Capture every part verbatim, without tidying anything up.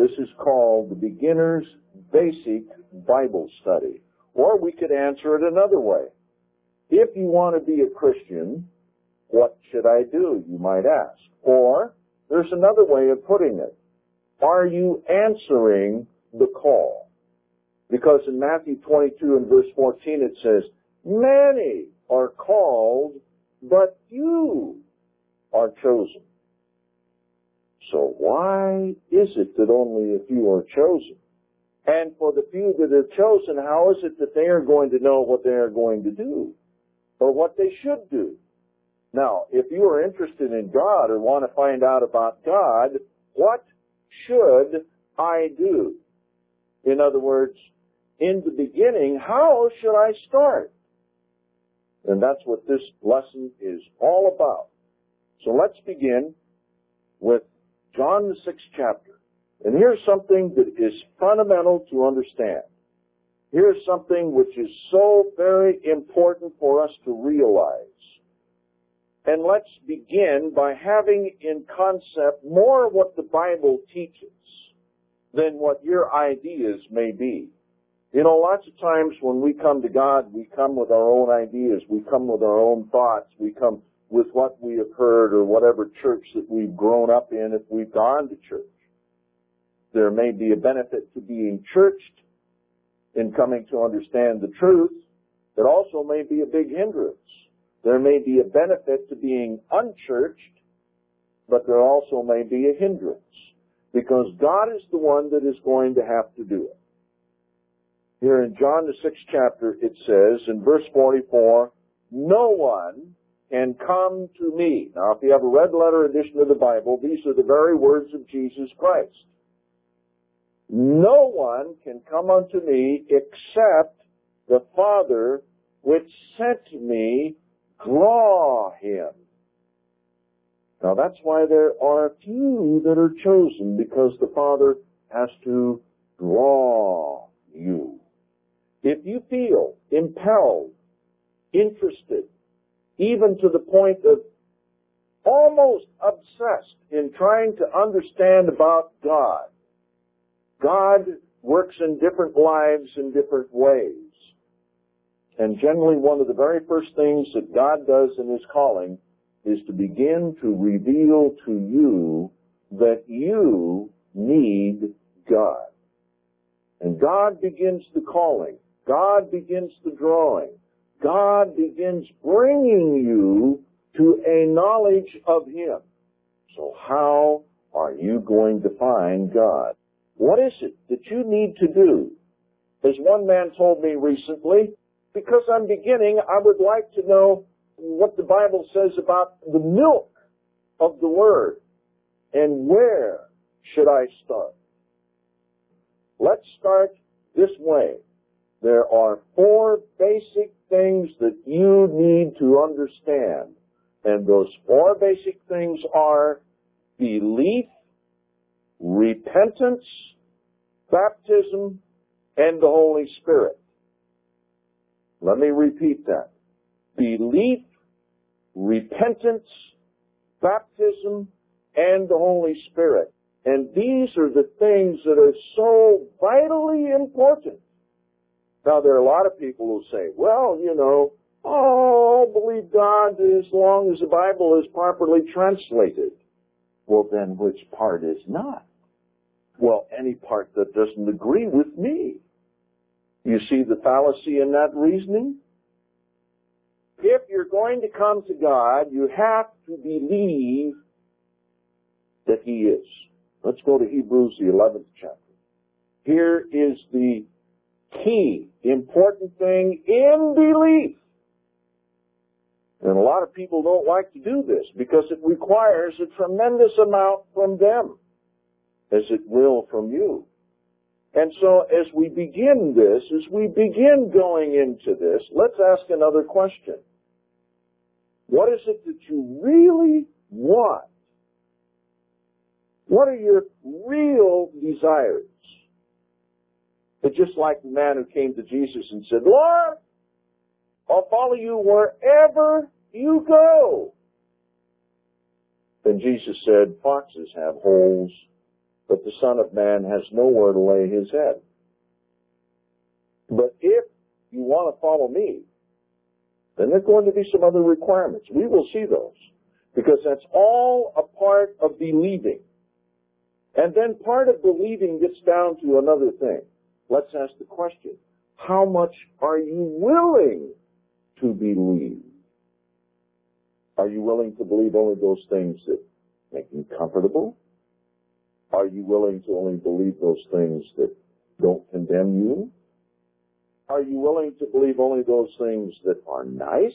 This is called the Beginner's Basic Bible Study. Or we could answer it another way. If you want to be a Christian, what should I do, you might ask. Or, there's another way of putting it. Are you answering the call? Because in Matthew twenty-two and verse fourteen it says, many are called, but few are chosen. So why is it that only a few are chosen? And for the few that are chosen, how is it that they are going to know what they are going to do? Or what they should do? Now, if you are interested in God or want to find out about God, what should I do? In other words, in the beginning, how should I start? And that's what this lesson is all about. So let's begin with John the sixth chapter. And here's something that is fundamental to understand. Here's something which is so very important for us to realize. And let's begin by having in concept more what the Bible teaches than what your ideas may be. You know, lots of times when we come to God, we come with our own ideas, we come with our own thoughts, we come with what we have heard or whatever church that we've grown up in if we've gone to church. There may be a benefit to being churched in coming to understand the truth. It also may be a big hindrance. There may be a benefit to being unchurched, but there also may be a hindrance, because God is the one that is going to have to do it. Here in John the sixth chapter, it says in verse forty-four, no one can come to me. Now, if you have a red letter edition of the Bible, these are the very words of Jesus Christ. No one can come unto me except the Father which sent me draw him. Now, that's why there are few that are chosen, because the Father has to draw you. If you feel impelled, interested, even to the point of almost obsessed in trying to understand about God, God works in different lives in different ways. And generally one of the very first things that God does in His calling is to begin to reveal to you that you need God. And God begins the calling. God begins the drawing. God begins bringing you to a knowledge of Him. So how are you going to find God? What is it that you need to do? As one man told me recently, because I'm beginning, I would like to know what the Bible says about the milk of the Word. And where should I start? Let's start this way. There are four basic things that you need to understand. And those four basic things are belief, repentance, baptism, and the Holy Spirit. Let me repeat that. Belief, repentance, baptism, and the Holy Spirit. And these are the things that are so vitally important. Now, there are a lot of people who say, well, you know, oh, believe God as long as the Bible is properly translated. Well, then which part is not? Well, any part that doesn't agree with me. You see the fallacy in that reasoning? If you're going to come to God, you have to believe that He is. Let's go to Hebrews, the eleventh chapter. Here is the key, important thing in belief. And a lot of people don't like to do this because it requires a tremendous amount from them, as it will from you. And so as we begin this, as we begin going into this, let's ask another question. What is it that you really want? What are your real desires? But just like the man who came to Jesus and said, Lord, I'll follow you wherever you go. Then Jesus said, foxes have holes, but the Son of Man has nowhere to lay his head. But if you want to follow me, then there are going to be some other requirements. We will see those, because that's all a part of believing. And then part of believing gets down to another thing. Let's ask the question, how much are you willing to believe? Are you willing to believe only those things that make you comfortable? Are you willing to only believe those things that don't condemn you? Are you willing to believe only those things that are nice?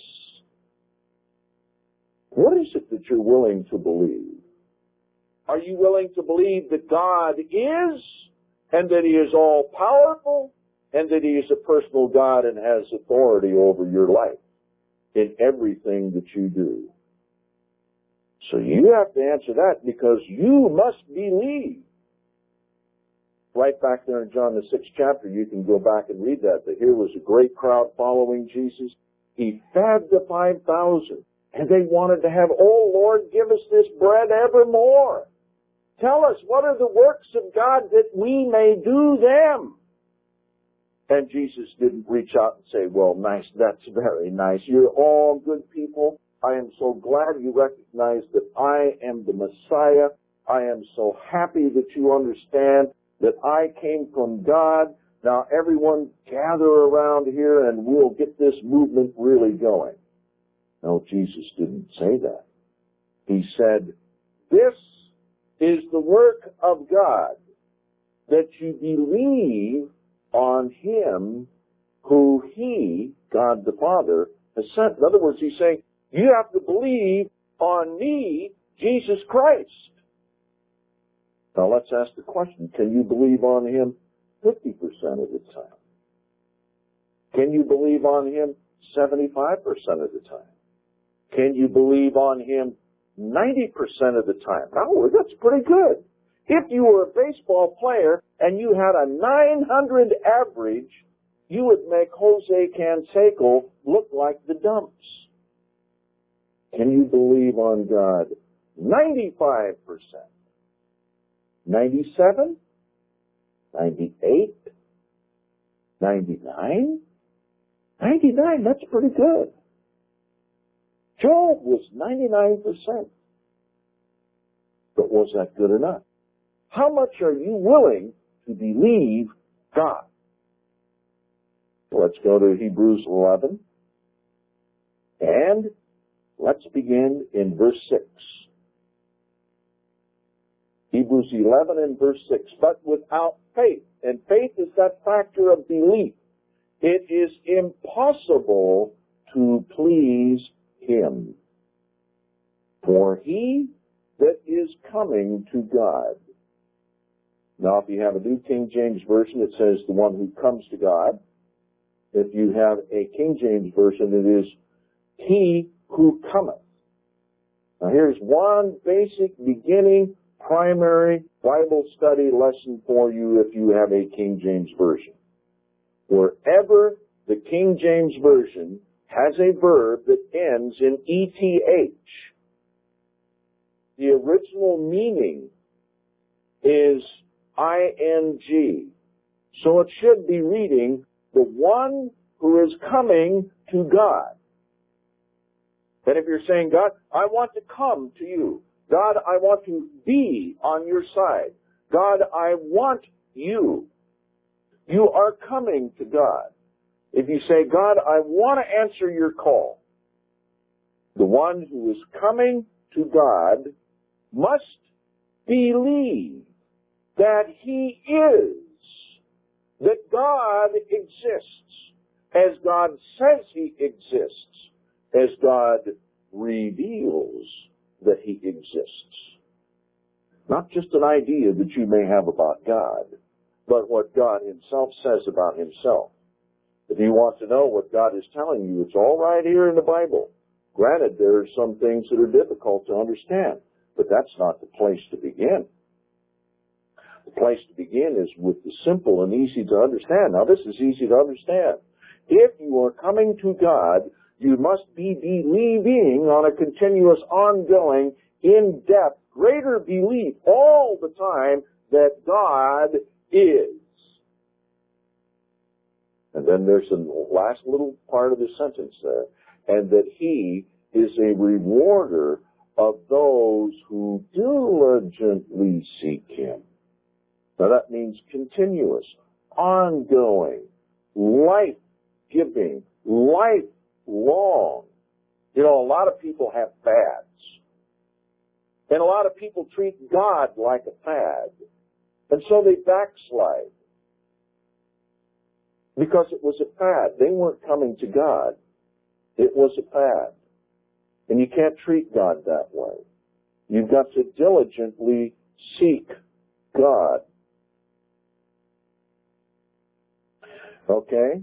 What is it that you're willing to believe? Are you willing to believe that God is, and that he is all-powerful, and that he is a personal God and has authority over your life in everything that you do? So you have to answer that, because you must believe. Right back there in John the sixth chapter, you can go back and read that. That here was a great crowd following Jesus. He fed the five thousand, and they wanted to have, oh Lord, give us this bread evermore. Tell us, what are the works of God that we may do them? And Jesus didn't reach out and say, well, nice, that's very nice. You're all good people. I am so glad you recognize that I am the Messiah. I am so happy that you understand that I came from God. Now everyone gather around here and we'll get this movement really going. No, Jesus didn't say that. He said, this is the work of God, that you believe on him who he, God the Father, has sent. In other words, he's saying, you have to believe on me, Jesus Christ. Now let's ask the question, can you believe on him fifty percent of the time? Can you believe on him seventy-five percent of the time? Can you believe on him ninety percent of the time? Now, that's pretty good. If you were a baseball player and you had a nine hundred average, you would make Jose Canseco look like the dumps. Can you believe on God ninety-five percent? ninety-seven? ninety-eight? ninety-nine? ninety-nine, that's pretty good. Job was ninety-nine percent. But was that good enough? How much are you willing to believe God? Let's go to Hebrews eleven. And let's begin in verse six. Hebrews eleven and verse six. But without faith, and faith is that factor of belief, it is impossible to please him. For he that is coming to God. Now, if you have a New King James Version, it says the one who comes to God. If you have a King James Version, it is he who cometh. Now, here's one basic beginning primary Bible study lesson for you if you have a King James Version. Wherever the King James Version has a verb that ends in E T H, the original meaning is I N G. So it should be reading, the one who is coming to God. And if you're saying, God, I want to come to you. God, I want to be on your side. God, I want you. You are coming to God. If you say, God, I want to answer your call, the one who is coming to God must believe that he is, that God exists, as God says he exists, as God reveals that he exists. Not just an idea that you may have about God, but what God himself says about himself. If you want to know what God is telling you, it's all right here in the Bible. Granted, there are some things that are difficult to understand, but that's not the place to begin. The place to begin is with the simple and easy to understand. Now, this is easy to understand. If you are coming to God, you must be believing on a continuous, ongoing, in-depth, greater belief all the time that God is. And then there's the last little part of the sentence there. And that He is a rewarder of those who diligently seek Him. Now that means continuous, ongoing, life-giving, lifelong. You know, a lot of people have fads. And a lot of people treat God like a fad. And so they backslide. Because it was a fad. They weren't coming to God. It was a fad. And you can't treat God that way. You've got to diligently seek God. Okay?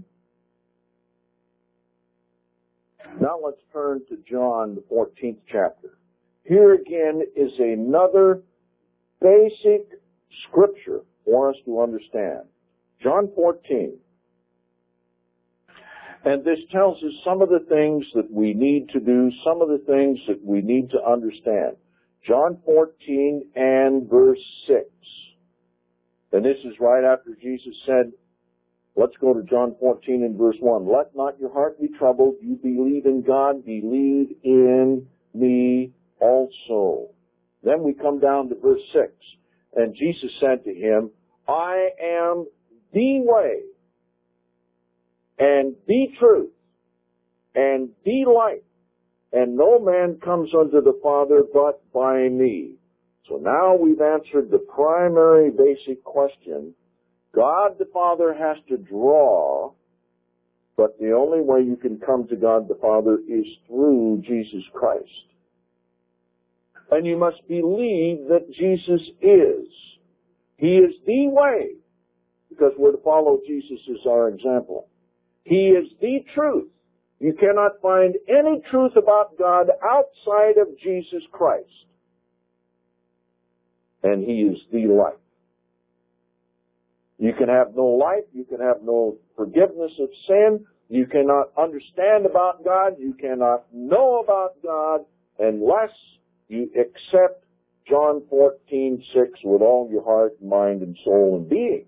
Now let's turn to John, the fourteenth chapter. Here again is another basic scripture for us to understand. John fourteen. And this tells us some of the things that we need to do, some of the things that we need to understand. John fourteen and verse six. And this is right after Jesus said, let's go to John fourteen and verse one. Let not your heart be troubled. You believe in God, believe in me also. Then we come down to verse six. And Jesus said to him, I am the way, and the truth, and the life, and no man comes unto the Father but by me. So now we've answered the primary basic question. God the Father has to draw, but the only way you can come to God the Father is through Jesus Christ. And you must believe that Jesus is. He is the way, because we're to follow Jesus as our example. He is the truth. You cannot find any truth about God outside of Jesus Christ. And He is the life. You can have no life. You can have no forgiveness of sin. You cannot understand about God. You cannot know about God unless you accept John fourteen six with all your heart, mind, and soul and being.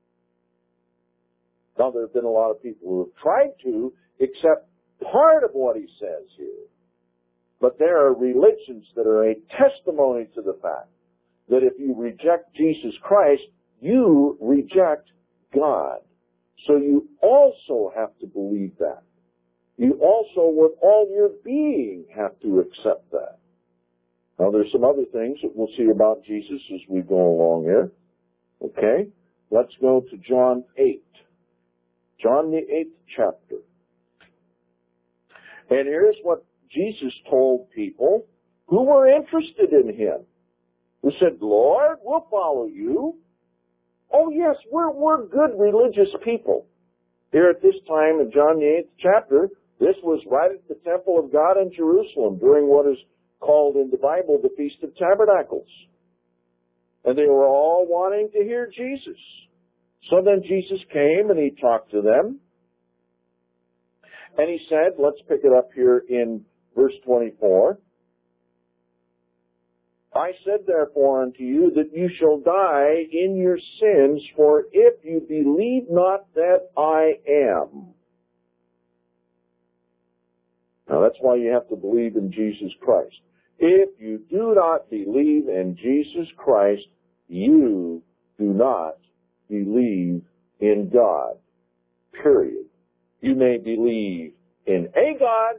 Now, there have been a lot of people who have tried to accept part of what he says here. But there are religions that are a testimony to the fact that if you reject Jesus Christ, you reject God. So you also have to believe that. You also, with all your being, have to accept that. Now, there's some other things that we'll see about Jesus as we go along here. Okay? Let's go to John eight. John the eighth chapter. And here's what Jesus told people who were interested in Him. Who said, Lord, we'll follow you. Oh yes, we're, we're good religious people. Here at this time in John the eighth chapter, this was right at the temple of God in Jerusalem during what is called in the Bible the Feast of Tabernacles. And they were all wanting to hear Jesus. So then Jesus came and He talked to them. And He said, let's pick it up here in verse twenty-four. I said therefore unto you that you shall die in your sins, for if you believe not that I am. Now that's why you have to believe in Jesus Christ. If you do not believe in Jesus Christ, you do not believe in God. Period. You may believe in a God,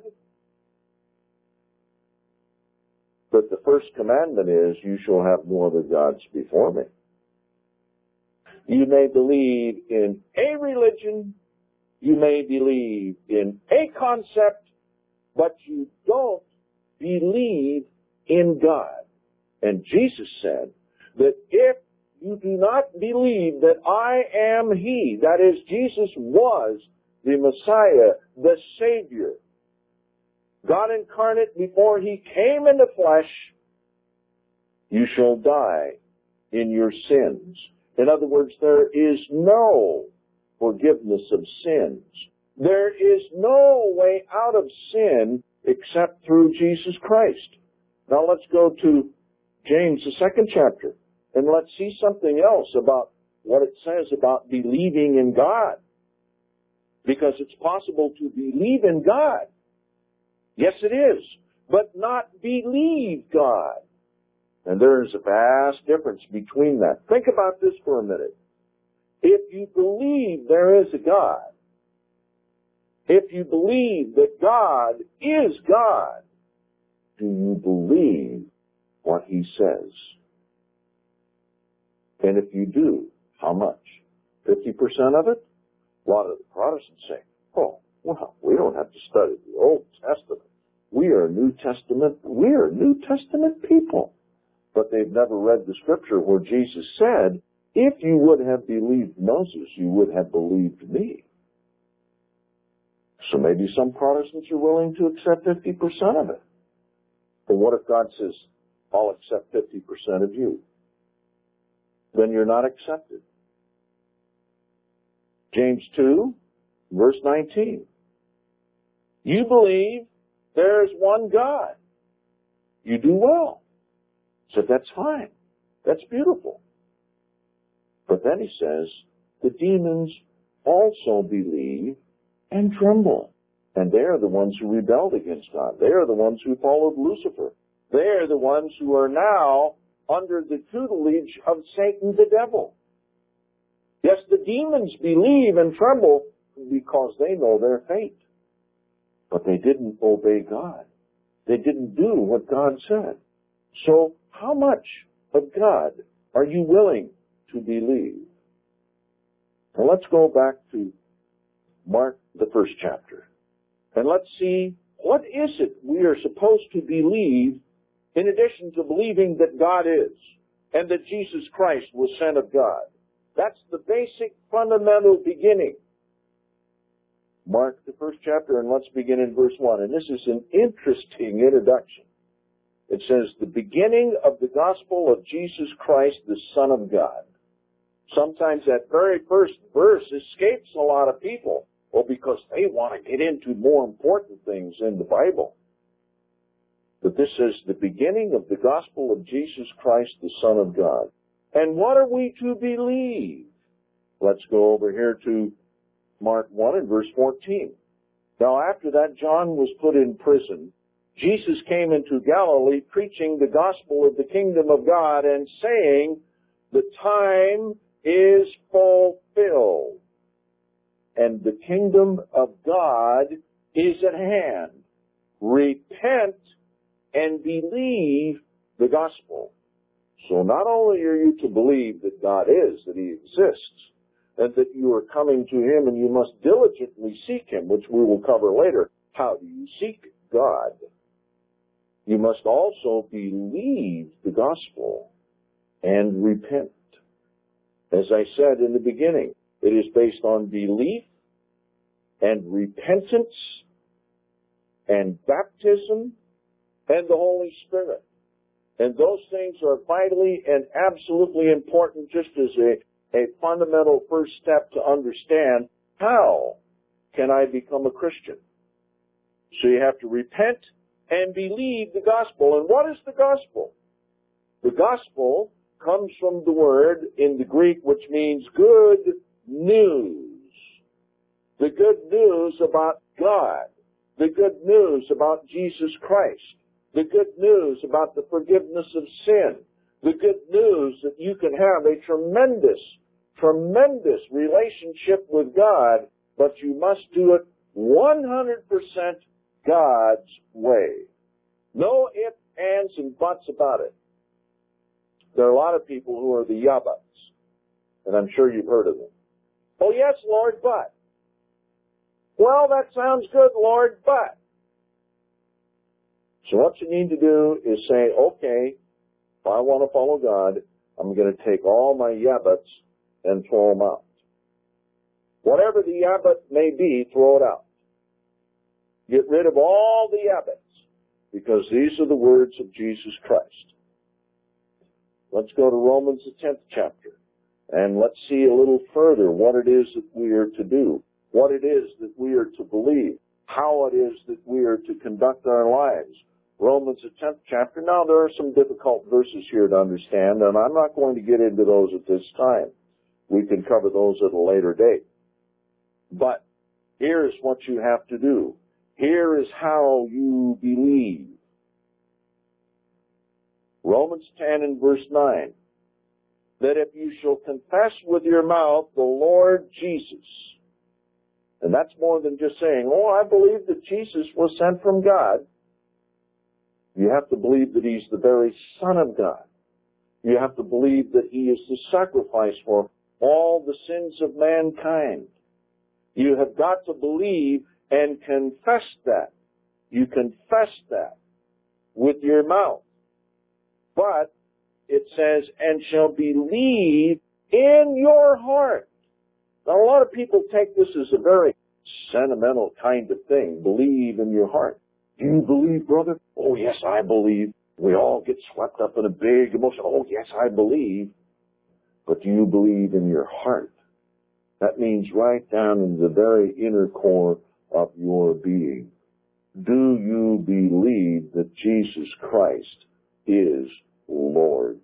but the first commandment is, you shall have no other gods before me. You may believe in a religion, you may believe in a concept, but you don't believe in God. And Jesus said that if you do not believe that I am He, that is, Jesus was the Messiah, the Savior, God incarnate before He came in the flesh, you shall die in your sins. In other words, there is no forgiveness of sins. There is no way out of sin except through Jesus Christ. Now let's go to James, the second chapter. And let's see something else about what it says about believing in God. Because it's possible to believe in God. Yes, it is. But not believe God. And there is a vast difference between that. Think about this for a minute. If you believe there is a God, if you believe that God is God, do you believe what He says? And if you do, how much? fifty percent of it? A lot of the Protestants say, oh, well, we don't have to study the Old Testament. We are New Testament, we are New Testament people. But they've never read the scripture where Jesus said, if you would have believed Moses, you would have believed me. So maybe some Protestants are willing to accept fifty percent of it. But what if God says, I'll accept fifty percent of you? Then you're not accepted. James two, verse nineteen. You believe there is one God. You do well. So that's fine. That's beautiful. But then he says, the demons also believe and tremble. And they are the ones who rebelled against God. They are the ones who followed Lucifer. They are the ones who are now under the tutelage of Satan the devil. Yes, the demons believe and tremble because they know their fate. But they didn't obey God. They didn't do what God said. So how much of God are you willing to believe? Now let's go back to Mark, the first chapter. And let's see, what is it we are supposed to believe in addition to believing that God is and that Jesus Christ was sent of God? That's the basic, fundamental beginning. Mark, the first chapter, and let's begin in verse one. And this is an interesting introduction. It says, the beginning of the gospel of Jesus Christ, the Son of God. Sometimes that very first verse escapes a lot of people. Well, because they want to get into more important things in the Bible. But this is the beginning of the gospel of Jesus Christ, the Son of God. And what are we to believe? Let's go over here to Mark one and verse fourteen. Now after that, John was put in prison. Jesus came into Galilee preaching the gospel of the kingdom of God and saying, the time is fulfilled and the kingdom of God is at hand. Repent and believe the gospel. So not only are you to believe that God is, that He exists, and that you are coming to Him and you must diligently seek Him, which we will cover later. How do you seek God? You must also believe the gospel and repent. As I said in the beginning, it is based on belief and repentance and baptism and the Holy Spirit. And those things are vitally and absolutely important, just as a, a fundamental first step to understand how can I become a Christian. So you have to repent and believe the gospel. And what is the gospel? The gospel comes from the word in the Greek which means good news. The good news about God. The good news about Jesus Christ. The good news about the forgiveness of sin. The good news that you can have a tremendous, tremendous relationship with God, but you must do it one hundred percent God's way. No ifs, ands, and buts about it. There are a lot of people who are the yabbats, and I'm sure you've heard of them. Oh, yes, Lord, but. Well, that sounds good, Lord, but. So what you need to do is say, okay, if I want to follow God, I'm going to take all my yabbats and throw them out. Whatever the yabbat may be, throw it out. Get rid of all the yabbats, because these are the words of Jesus Christ. Let's go to Romans, the tenth chapter, and let's see a little further what it is that we are to do, what it is that we are to believe, how it is that we are to conduct our lives. Romans, the tenth chapter. Now, there are some difficult verses here to understand, and I'm not going to get into those at this time. We can cover those at a later date. But here's what you have to do. Here is how you believe. Romans ten and verse nine. That if you shall confess with your mouth the Lord Jesus, and that's more than just saying, oh, I believe that Jesus was sent from God. You have to believe that He's the very Son of God. You have to believe that He is the sacrifice for all the sins of mankind. You have got to believe and confess that. You confess that with your mouth. But it says, and shall believe in your heart. Now, a lot of people take this as a very sentimental kind of thing. Believe in your heart. Do you believe, brother? Oh, yes, I believe. We all get swept up in a big emotion. Oh, yes, I believe. But do you believe in your heart? That means right down in the very inner core of your being. Do you believe that Jesus Christ is Lord?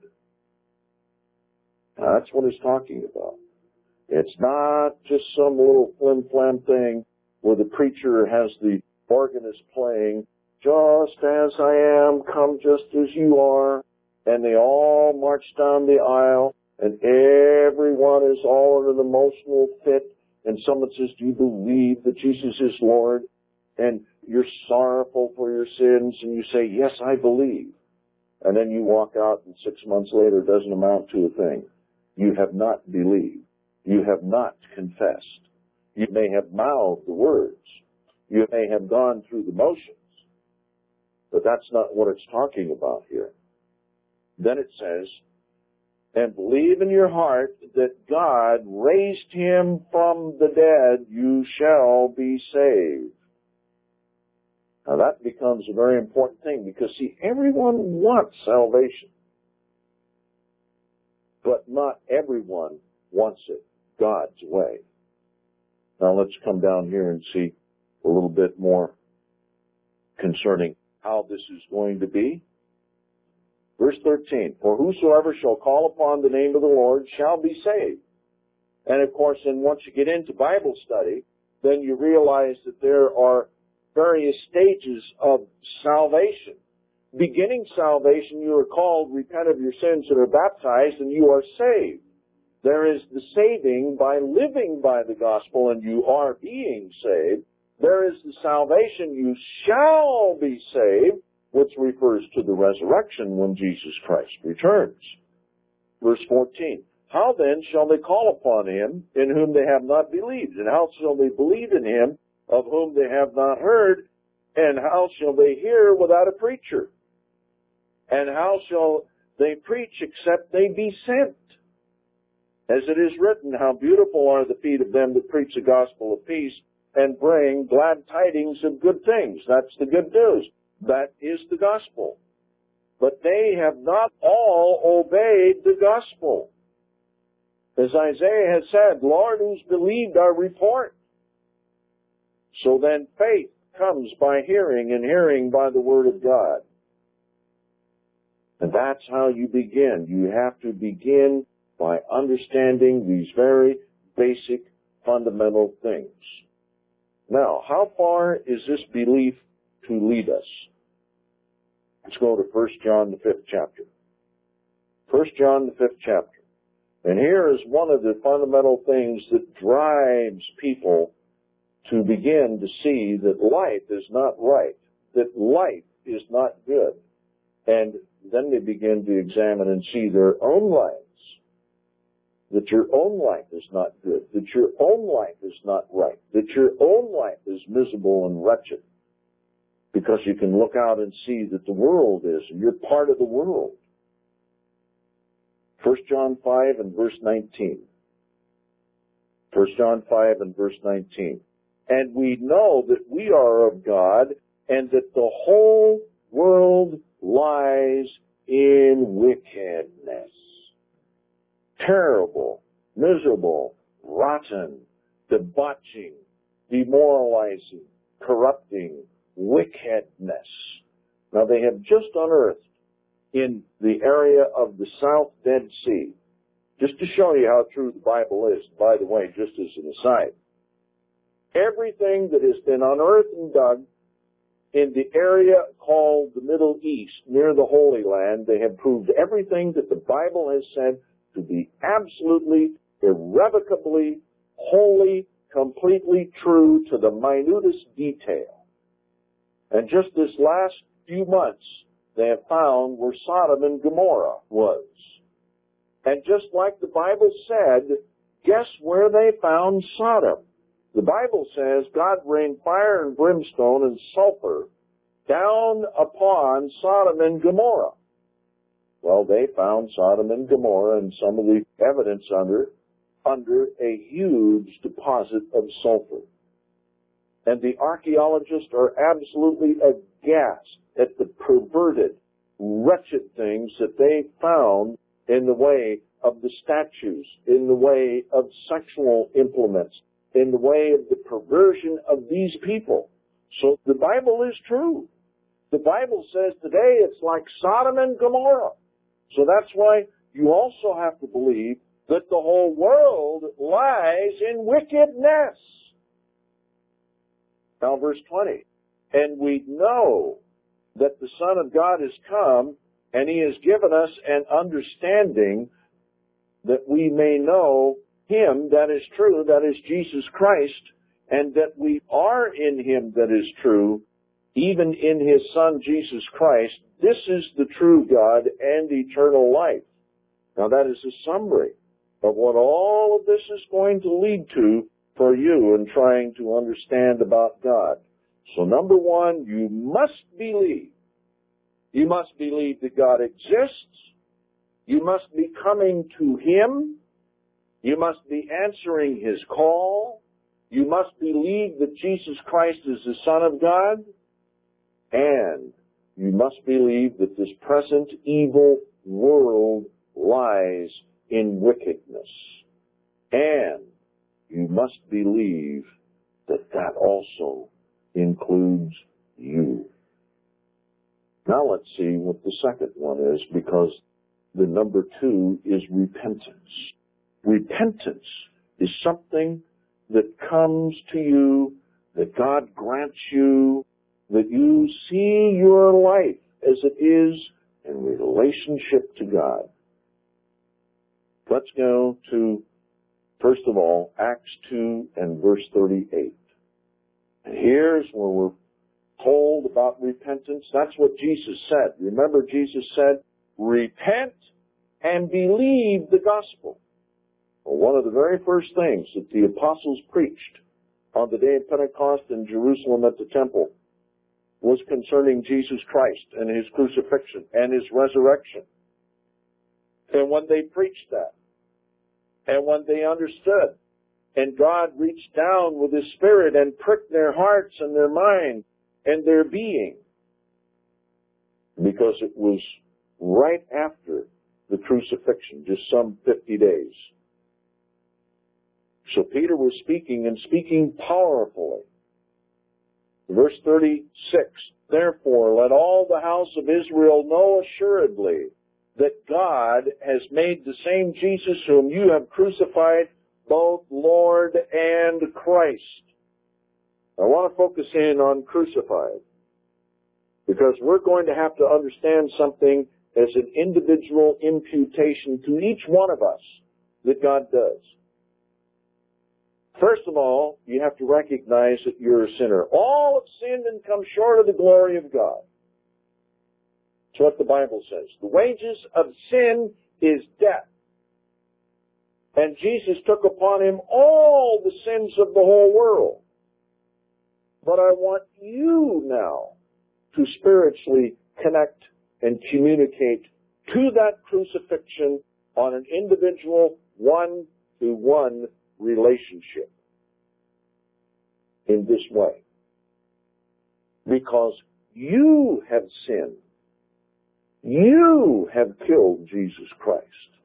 Now, that's what he's talking about. It's not just some little flim-flam thing where the preacher has the organist playing, just as I am, come just as you are, and they all march down the aisle, and everyone is all in an emotional fit, and someone says, do you believe that Jesus is Lord? And you're sorrowful for your sins, and you say, yes, I believe. And then you walk out, and six months later, it doesn't amount to a thing. You have not believed. You have not confessed. You may have mouthed the words. You may have gone through the motions. But that's not what it's talking about here. Then it says, and believe in your heart that God raised him from the dead, you shall be saved. Now that becomes a very important thing because, see, everyone wants salvation. But not everyone wants it God's way. Now let's come down here and see a little bit more concerning how this is going to be. Verse thirteen, for whosoever shall call upon the name of the Lord shall be saved. And of course, then once you get into Bible study, then you realize that there are various stages of salvation. Beginning salvation, you are called, repent of your sins and are baptized, and you are saved. There is the saving by living by the gospel, and you are being saved. There is the salvation, you shall be saved, which refers to the resurrection when Jesus Christ returns. Verse fourteen, how then shall they call upon him in whom they have not believed? And how shall they believe in him of whom they have not heard? And how shall they hear without a preacher? And how shall they preach except they be sent? As it is written, how beautiful are the feet of them that preach the gospel of peace and bring glad tidings of good things. That's the good news. That is the gospel. But they have not all obeyed the gospel. As Isaiah has said, Lord, who's believed our report? So then faith comes by hearing, and hearing by the word of God. And that's how you begin. You have to begin by understanding these very basic, fundamental things. Now, how far is this belief to lead us? Let's go to First John, the fifth chapter. First John, the fifth chapter. And here is one of the fundamental things that drives people to begin to see that life is not right, that life is not good. And then they begin to examine and see their own lives, that your own life is not good, that your own life is not right, that your own life is miserable and wretched. Because you can look out and see that the world is, and you're part of the world. First John five and verse nineteen. First John five and verse nineteen. And we know that we are of God, and that the whole world lies in wickedness. Terrible, miserable, rotten, debauching, demoralizing, corrupting wickedness. Now they have just unearthed in the area of the South Dead Sea, just to show you how true the Bible is, by the way, just as an aside, everything that has been unearthed and dug in the area called the Middle East, near the Holy Land, they have proved everything that the Bible has said to be absolutely, irrevocably, wholly, completely true to the minutest detail. And just this last few months, they have found where Sodom and Gomorrah was. And just like the Bible said, guess where they found Sodom? The Bible says God rained fire and brimstone and sulfur down upon Sodom and Gomorrah. Well, they found Sodom and Gomorrah and some of the evidence under, under a huge deposit of sulfur. And the archaeologists are absolutely aghast at the perverted, wretched things that they found in the way of the statues, in the way of sexual implements, in the way of the perversion of these people. So the Bible is true. The Bible says today it's like Sodom and Gomorrah. So that's why you also have to believe that the whole world lies in wickedness. Now verse twenty. And we know that the Son of God has come, and He has given us an understanding that we may know Him that is true, that is Jesus Christ, and that we are in Him that is true, even in His Son Jesus Christ. This is the true God and eternal life. Now that is a summary of what all of this is going to lead to for you in trying to understand about God. So number one, you must believe. You must believe that God exists. You must be coming to Him. You must be answering His call. You must believe that Jesus Christ is the Son of God. And you must believe that this present evil world lies in wickedness. And you must believe that that also includes you. Now let's see what the second one is, because the number two is repentance. Repentance is something that comes to you, that God grants you, that you see your life as it is in relationship to God. Let's go to, first of all, Acts two and verse thirty-eight. And here's where we're told about repentance. That's what Jesus said. Remember, Jesus said, repent and believe the gospel. Well, one of the very first things that the apostles preached on the day of Pentecost in Jerusalem at the temple was concerning Jesus Christ and His crucifixion and His resurrection. And when they preached that, and when they understood, and God reached down with His Spirit and pricked their hearts and their mind and their being, because it was right after the crucifixion, just some fifty days. So Peter was speaking, and speaking powerfully. Verse thirty-six, therefore let all the house of Israel know assuredly that God has made the same Jesus whom you have crucified both Lord and Christ. I want to focus in on crucified, because we're going to have to understand something as an individual imputation to each one of us that God does. First of all, you have to recognize that you're a sinner. All have sinned and come short of the glory of God. That's what the Bible says. The wages of sin is death. And Jesus took upon Him all the sins of the whole world. But I want you now to spiritually connect and communicate to that crucifixion on an individual, one-to-one relationship in this way. Because you have sinned. You have killed Jesus Christ.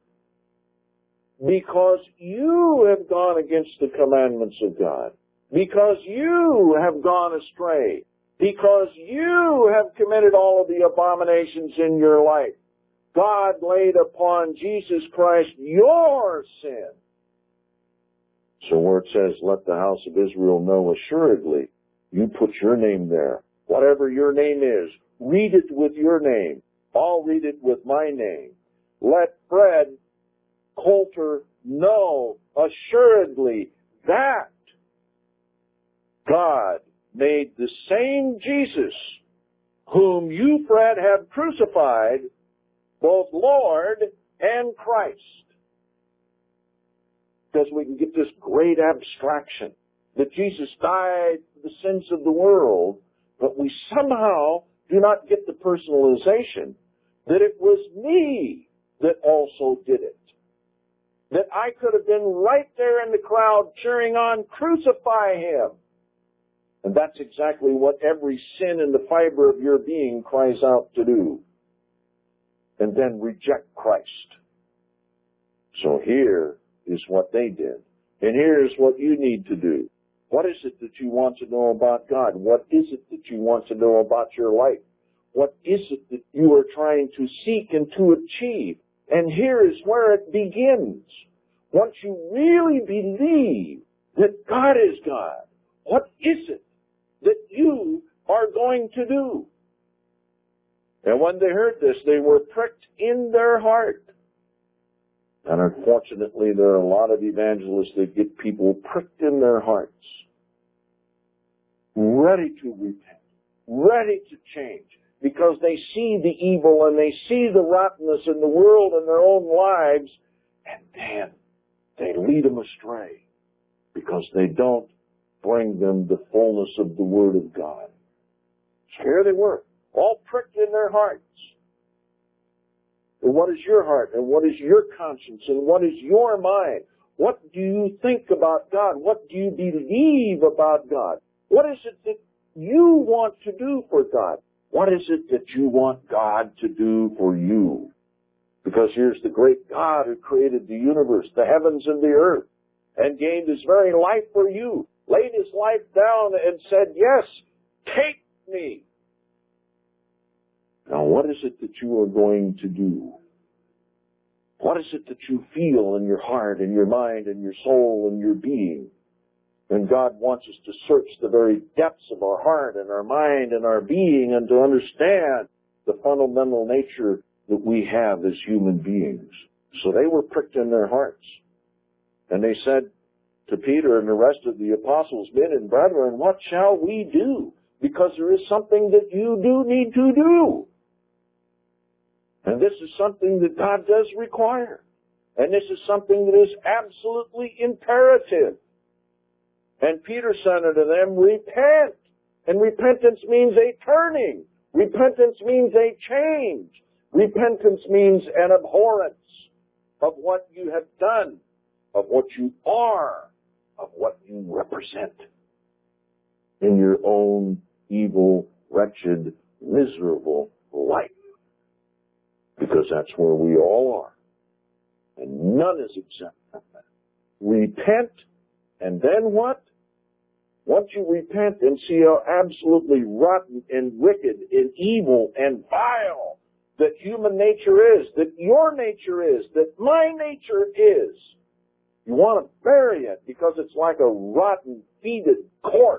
Because you have gone against the commandments of God. Because you have gone astray. because you have committed all of the abominations in your life. God laid upon Jesus Christ your sin. So where it says, let the house of Israel know assuredly, you put your name there. Whatever your name is, read it with your name. I'll read it with my name. Let Fred Coulter know assuredly that God made the same Jesus whom you, Fred, have crucified, both Lord and Christ. Because we can get this great abstraction that Jesus died for the sins of the world, but we somehow do not get the personalization that it was me that also did it. That I could have been right there in the crowd cheering on, crucify him. And that's exactly what every sin in the fiber of your being cries out to do. And then reject Christ. So here is what they did. And here's what you need to do. What is it that you want to know about God? What is it that you want to know about your life? What is it that you are trying to seek and to achieve? And here is where it begins. Once you really believe that God is God, what is it that you are going to do? And when they heard this, they were pricked in their heart. And unfortunately, there are a lot of evangelists that get people pricked in their hearts, ready to repent, ready to change, because they see the evil and they see the rottenness in the world and their own lives, and then they lead them astray because they don't bring them the fullness of the Word of God. So here they were, all pricked in their hearts. And what is your heart? And what is your conscience? And what is your mind? What do you think about God? What do you believe about God? What is it that you want to do for God? What is it that you want God to do for you? Because here's the great God who created the universe, the heavens and the earth, and gave his very life for you, laid his life down and said, yes, take me. Now, what is it that you are going to do? What is it that you feel in your heart and your mind and your soul and your being? And God wants us to search the very depths of our heart and our mind and our being and to understand the fundamental nature that we have as human beings. So they were pricked in their hearts. And they said to Peter and the rest of the apostles, men and brethren, what shall we do? Because there is something that you do need to do. And this is something that God does require. And this is something that is absolutely imperative. And Peter said unto them, repent. And repentance means a turning. Repentance means a change. Repentance means an abhorrence of what you have done, of what you are, of what you represent in your own evil, wretched, miserable life. Because that's where we all are. And none is exempt from that. Repent, and then what? Once you repent and see how absolutely rotten and wicked and evil and vile that human nature is, that your nature is, that my nature is, you want to bury it because it's like a rotten, fetid corpse.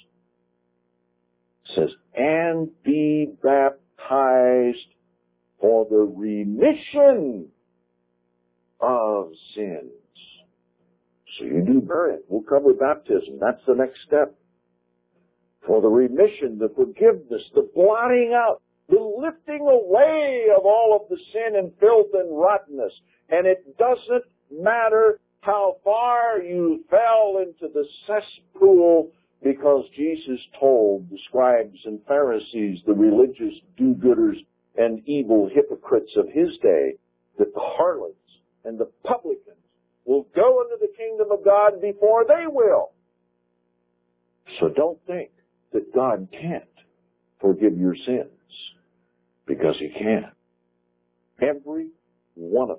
It says, and be baptized for the remission of sins. So you do bury it. We'll cover baptism. That's the next step. For the remission, the forgiveness, the blotting out, the lifting away of all of the sin and filth and rottenness. And it doesn't matter how far you fell into the cesspool, because Jesus told the scribes and Pharisees, the religious do-gooders and evil hypocrites of his day, that the harlots and the publicans will go into the kingdom of God before they will. So don't think that God can't forgive your sins, because he can. Every one of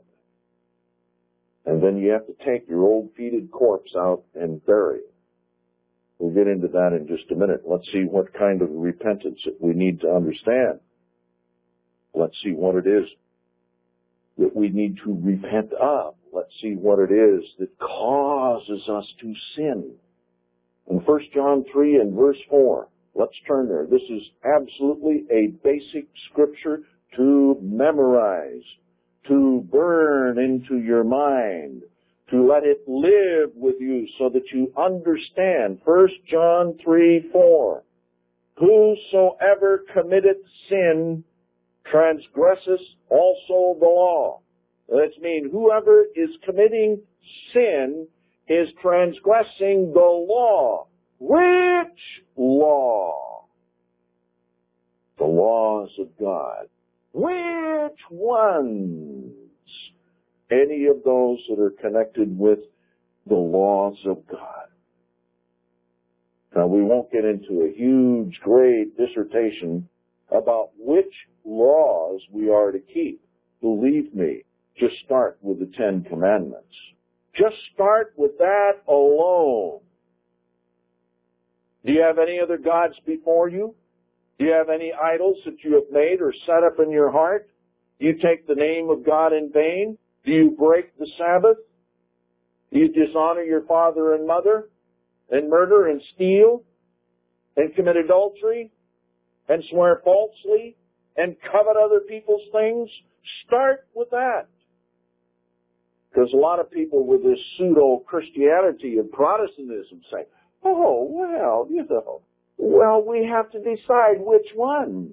them. And then you have to take your old fetid corpse out and bury it. We'll get into that in just a minute. Let's see what kind of repentance that we need to understand. Let's see what it is that we need to repent of. Let's see what it is that causes us to sin. In First John three and verse four, let's turn there. This is absolutely a basic scripture to memorize, to burn into your mind, to let it live with you so that you understand. First John three four, whosoever committeth sin transgresseth also the law. That means whoever is committing sin is transgressing the law. Which law? The laws of God. Which ones? Any of those that are connected with the laws of God. Now, we won't get into a huge, great dissertation about which laws we are to keep. Believe me, just start with the Ten Commandments. Just start with that alone. Do you have any other gods before you? Do you have any idols that you have made or set up in your heart? Do you take the name of God in vain? Do you break the Sabbath? Do you dishonor your father and mother, and murder and steal, and commit adultery, and swear falsely, and covet other people's things? Start with that. Because a lot of people with this pseudo-Christianity and Protestantism say, oh, well, you know, well, we have to decide which ones.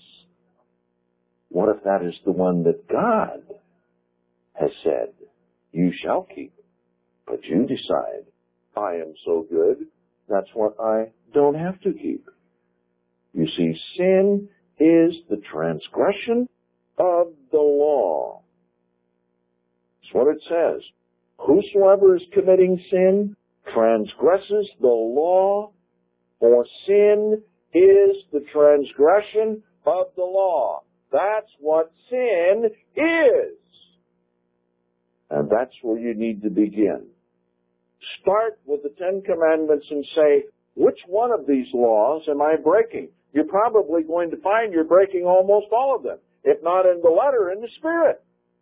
What if that is the one that God has said, you shall keep, but you decide, I am so good, that's what I don't have to keep. You see, sin is the transgression of the law. That's what it says. Whosoever is committing sin transgresses the law, for sin is the transgression of the law. That's what sin is. And that's where you need to begin. Start with the Ten Commandments and say, which one of these laws am I breaking? You're probably going to find you're breaking almost all of them, if not in the letter, in the spirit.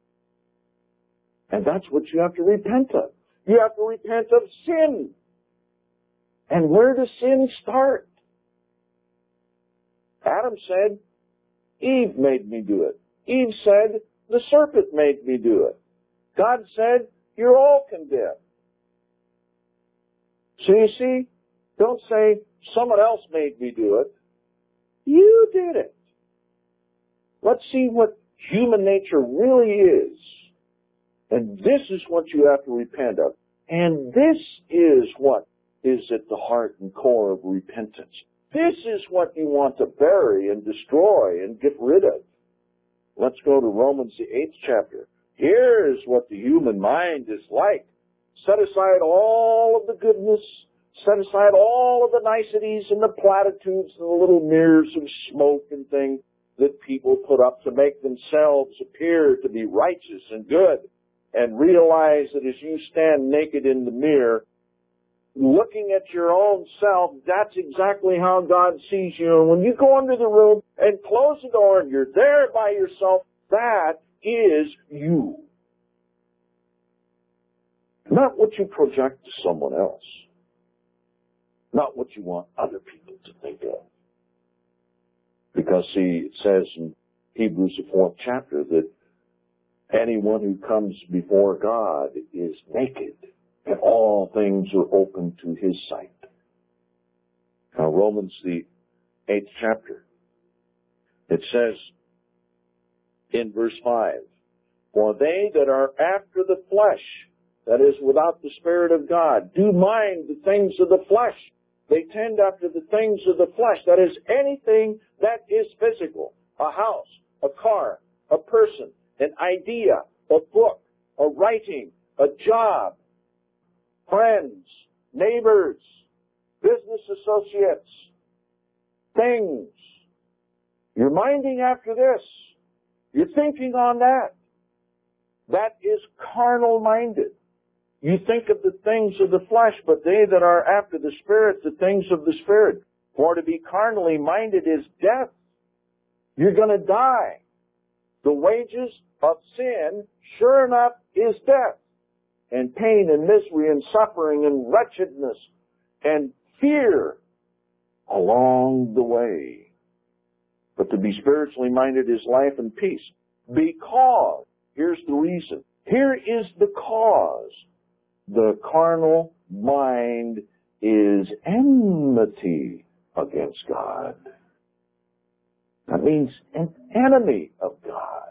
And that's what you have to repent of. You have to repent of sin. And where does sin start? Adam said, Eve made me do it. Eve said, the serpent made me do it. God said, you're all condemned. So you see, don't say, someone else made me do it. You did it. Let's see what human nature really is. And this is what you have to repent of. And this is what is at the heart and core of repentance. This is what you want to bury and destroy and get rid of. Let's go to Romans, the eighth chapter. Here's what the human mind is like. Set aside all of the goodness, set aside all of the niceties and the platitudes and the little mirrors of smoke and things that people put up to make themselves appear to be righteous and good, and realize that as you stand naked in the mirror, looking at your own self, that's exactly how God sees you. And when you go into the room and close the door and you're there by yourself, that is you. Not what you project to someone else. Not what you want other people to think of. Because, see, it says in Hebrews, the fourth chapter, that anyone who comes before God is naked, and all things are open to his sight. Now, Romans, the eighth chapter, it says in verse five, for they that are after the flesh, that is, without the Spirit of God, do mind the things of the flesh. They tend after the things of the flesh. That is, anything that is physical. A house, a car, a person, an idea, a book, a writing, a job, friends, neighbors, business associates, things. You're minding after this. You're thinking on that. That is carnal-minded. You think of the things of the flesh, but they that are after the Spirit, the things of the Spirit. For to be carnally minded is death. You're going to die. The wages of sin, sure enough, is death. And pain and misery and suffering and wretchedness and fear along the way. But to be spiritually minded is life and peace. Because, here's the reason. Here is the cause. The carnal mind is enmity against God. That means an enemy of God.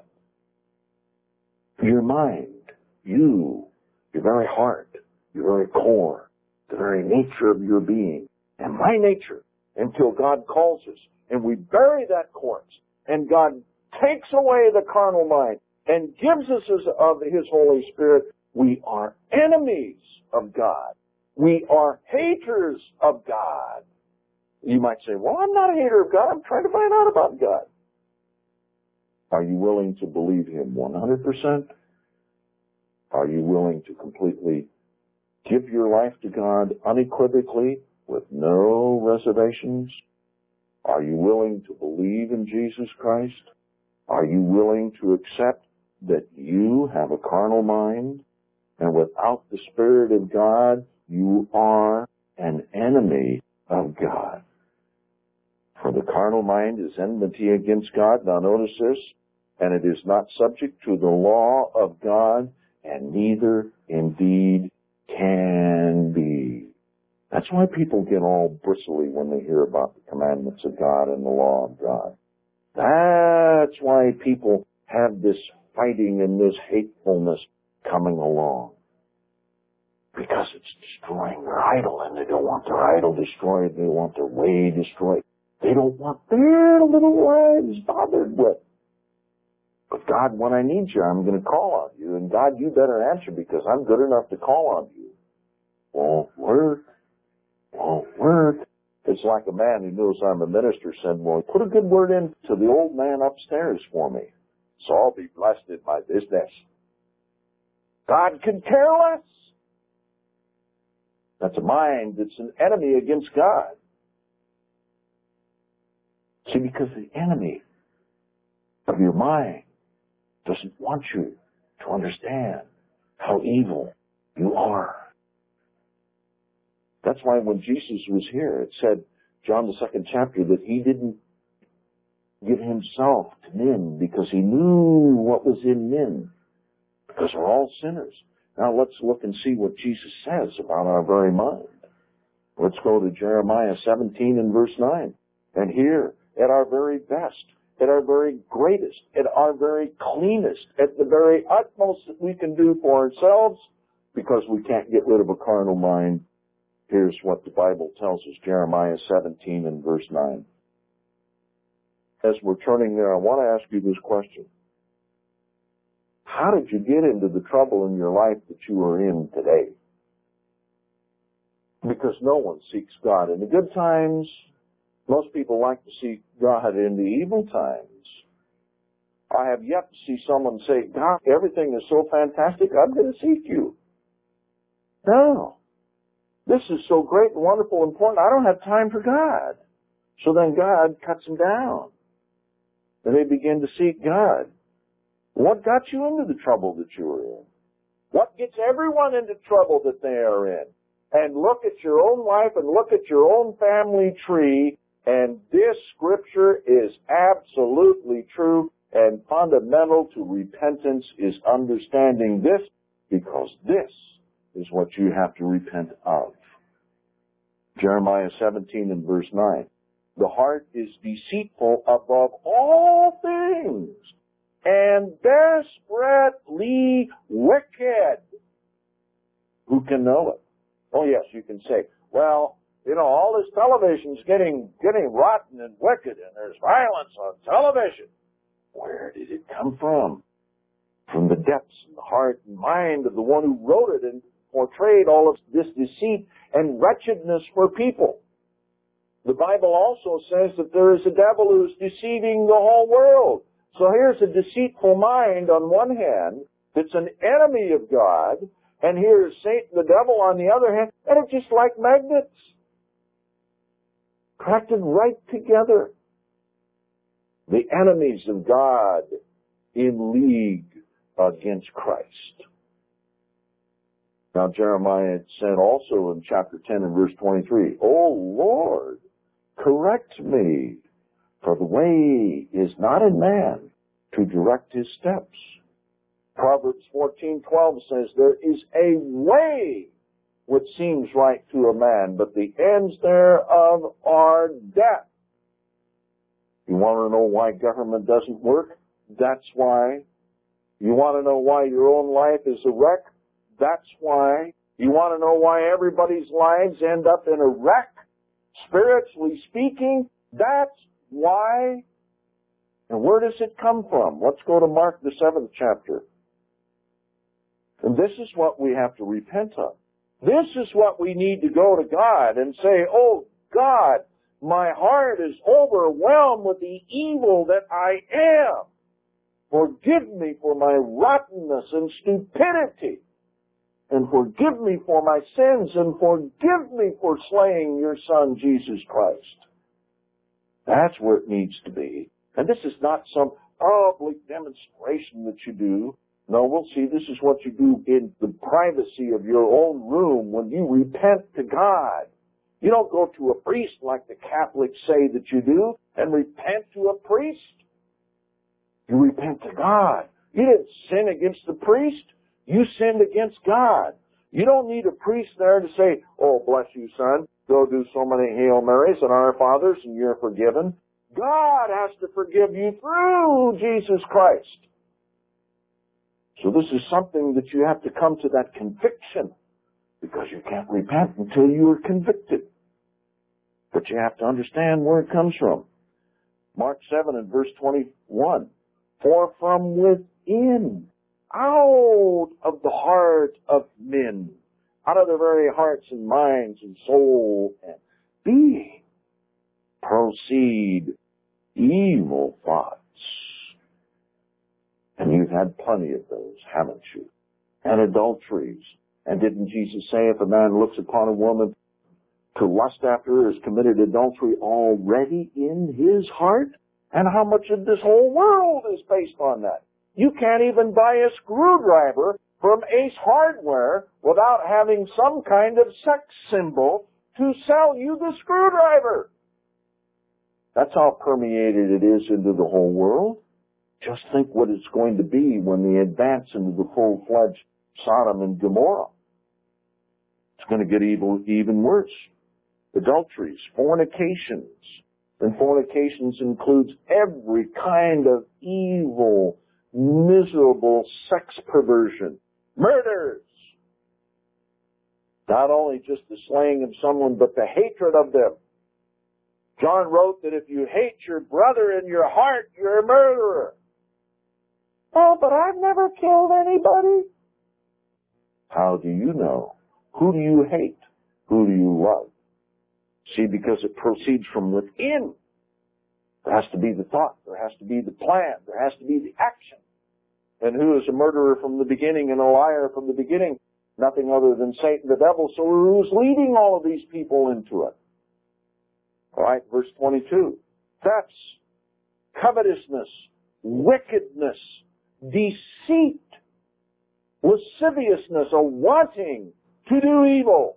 Your mind, you, your very heart, your very core, the very nature of your being, and my nature, until God calls us, and we bury that corpse, and God takes away the carnal mind, and gives us his, of His Holy Spirit, we are enemies of God. We are haters of God. You might say, well, I'm not a hater of God. I'm trying to find out about God. Are you willing to believe Him one hundred percent? Are you willing to completely give your life to God unequivocally with no reservations? Are you willing to believe in Jesus Christ? Are you willing to accept that you have a carnal mind, and without the Spirit of God, you are an enemy of God? For the carnal mind is enmity against God. Now notice this. And it is not subject to the law of God, and neither indeed can be. That's why people get all bristly when they hear about the commandments of God and the law of God. That's why people have this fighting and this hatefulness coming along. Because it's destroying their idol, and they don't want their idol destroyed. They want their way destroyed. They don't want their little lives bothered with. But God, when I need you, I'm going to call on you. And God, you better answer because I'm good enough to call on you. Won't work. Won't work. It's like a man who knows I'm a minister said, well, put a good word in to the old man upstairs for me, so I'll be blessed in my business. God can care less. That's a mind that's an enemy against God. See, because the enemy of your mind doesn't want you to understand how evil you are. That's why when Jesus was here, it said, John the second chapter, that he didn't give himself to men because he knew what was in men, because we're all sinners. Now let's look and see what Jesus says about our very mind. Let's go to Jeremiah seventeen and verse nine. And here, at our very best, at our very greatest, at our very cleanest, at the very utmost that we can do for ourselves, because we can't get rid of a carnal mind, here's what the Bible tells us, Jeremiah seventeen and verse nine. As we're turning there, I want to ask you this question. How did you get into the trouble in your life that you are in today? Because no one seeks God in the good times. Most people like to seek God in the evil times. I have yet to see someone say, God, everything is so fantastic, I'm going to seek you. No. This is so great and wonderful and important, I don't have time for God. So then God cuts them down. And they begin to seek God. What got you into the trouble that you are in? What gets everyone into trouble that they are in? And look at your own life and look at your own family tree. And this scripture is absolutely true and fundamental to repentance is understanding this, because this is what you have to repent of. Jeremiah seventeen and verse nine. The heart is deceitful above all things and desperately wicked. Who can know it? Oh yes, you can say, well, you know, all this television's getting getting rotten and wicked, and there's violence on television. Where did it come from? From the depths and the heart and mind of the one who wrote it and portrayed all of this deceit and wretchedness for people. The Bible also says that there is a devil who's deceiving the whole world. So here's a deceitful mind on one hand that's an enemy of God, And here is Satan, the devil, on the other hand, and it's just like magnets. Connected right together. The enemies of God in league against Christ. Now Jeremiah said also in chapter ten and verse twenty-three, "O Lord, correct me, for the way is not in man to direct his steps." Proverbs fourteen twelve says, "There is a way which seems right to a man, but the ends thereof are death." You want to know why government doesn't work? That's why. You want to know why your own life is a wreck? That's why. You want to know why everybody's lives end up in a wreck, spiritually speaking? That's why. And where does it come from? Let's go to Mark, the seventh chapter. And this is what we have to repent of. This is what we need to go to God and say, "Oh, God, my heart is overwhelmed with the evil that I am. Forgive me for my rottenness and stupidity. And forgive me for my sins, and forgive me for slaying your Son, Jesus Christ." That's where it needs to be. And this is not some public demonstration that you do. No, we'll see, this is what you do in the privacy of your own room when you repent to God. You don't go to a priest like the Catholics say that you do and repent to a priest. You repent to God. You didn't sin against the priest. You sinned against God. You don't need a priest there to say, "Oh, bless you, son. Go do so many Hail Marys and Our Fathers and you're forgiven." God has to forgive you through Jesus Christ. So this is something that you have to come to that conviction, because you can't repent until you are convicted. But you have to understand where it comes from. Mark seven and verse twenty-one. "For from within, out of the heart of men," out of their very hearts and minds and soul and being, "proceed evil thoughts." And you've had plenty of those, haven't you? And adulteries. And didn't Jesus say, if a man looks upon a woman to lust after her, has committed adultery already in his heart? And how much of this whole world is based on that? You can't even buy a screwdriver from Ace Hardware without having some kind of sex symbol to sell you the screwdriver. That's how permeated it is into the whole world. Just think what it's going to be when they advance into the full-fledged Sodom and Gomorrah. It's going to get evil, even worse. Adulteries, fornications. And fornications includes every kind of evil, miserable sex perversion. Murders. Not only just the slaying of someone, but the hatred of them. John wrote that if you hate your brother in your heart, you're a murderer. "Oh, but I've never killed anybody." How do you know? Who do you hate? Who do you love? See, because it proceeds from within. There has to be the thought. There has to be the plan. There has to be the action. And who is a murderer from the beginning and a liar from the beginning? Nothing other than Satan the devil. So who's leading all of these people into it? All right, verse twenty-two. Thefts, covetousness, wickedness, deceit, lasciviousness, a wanting to do evil,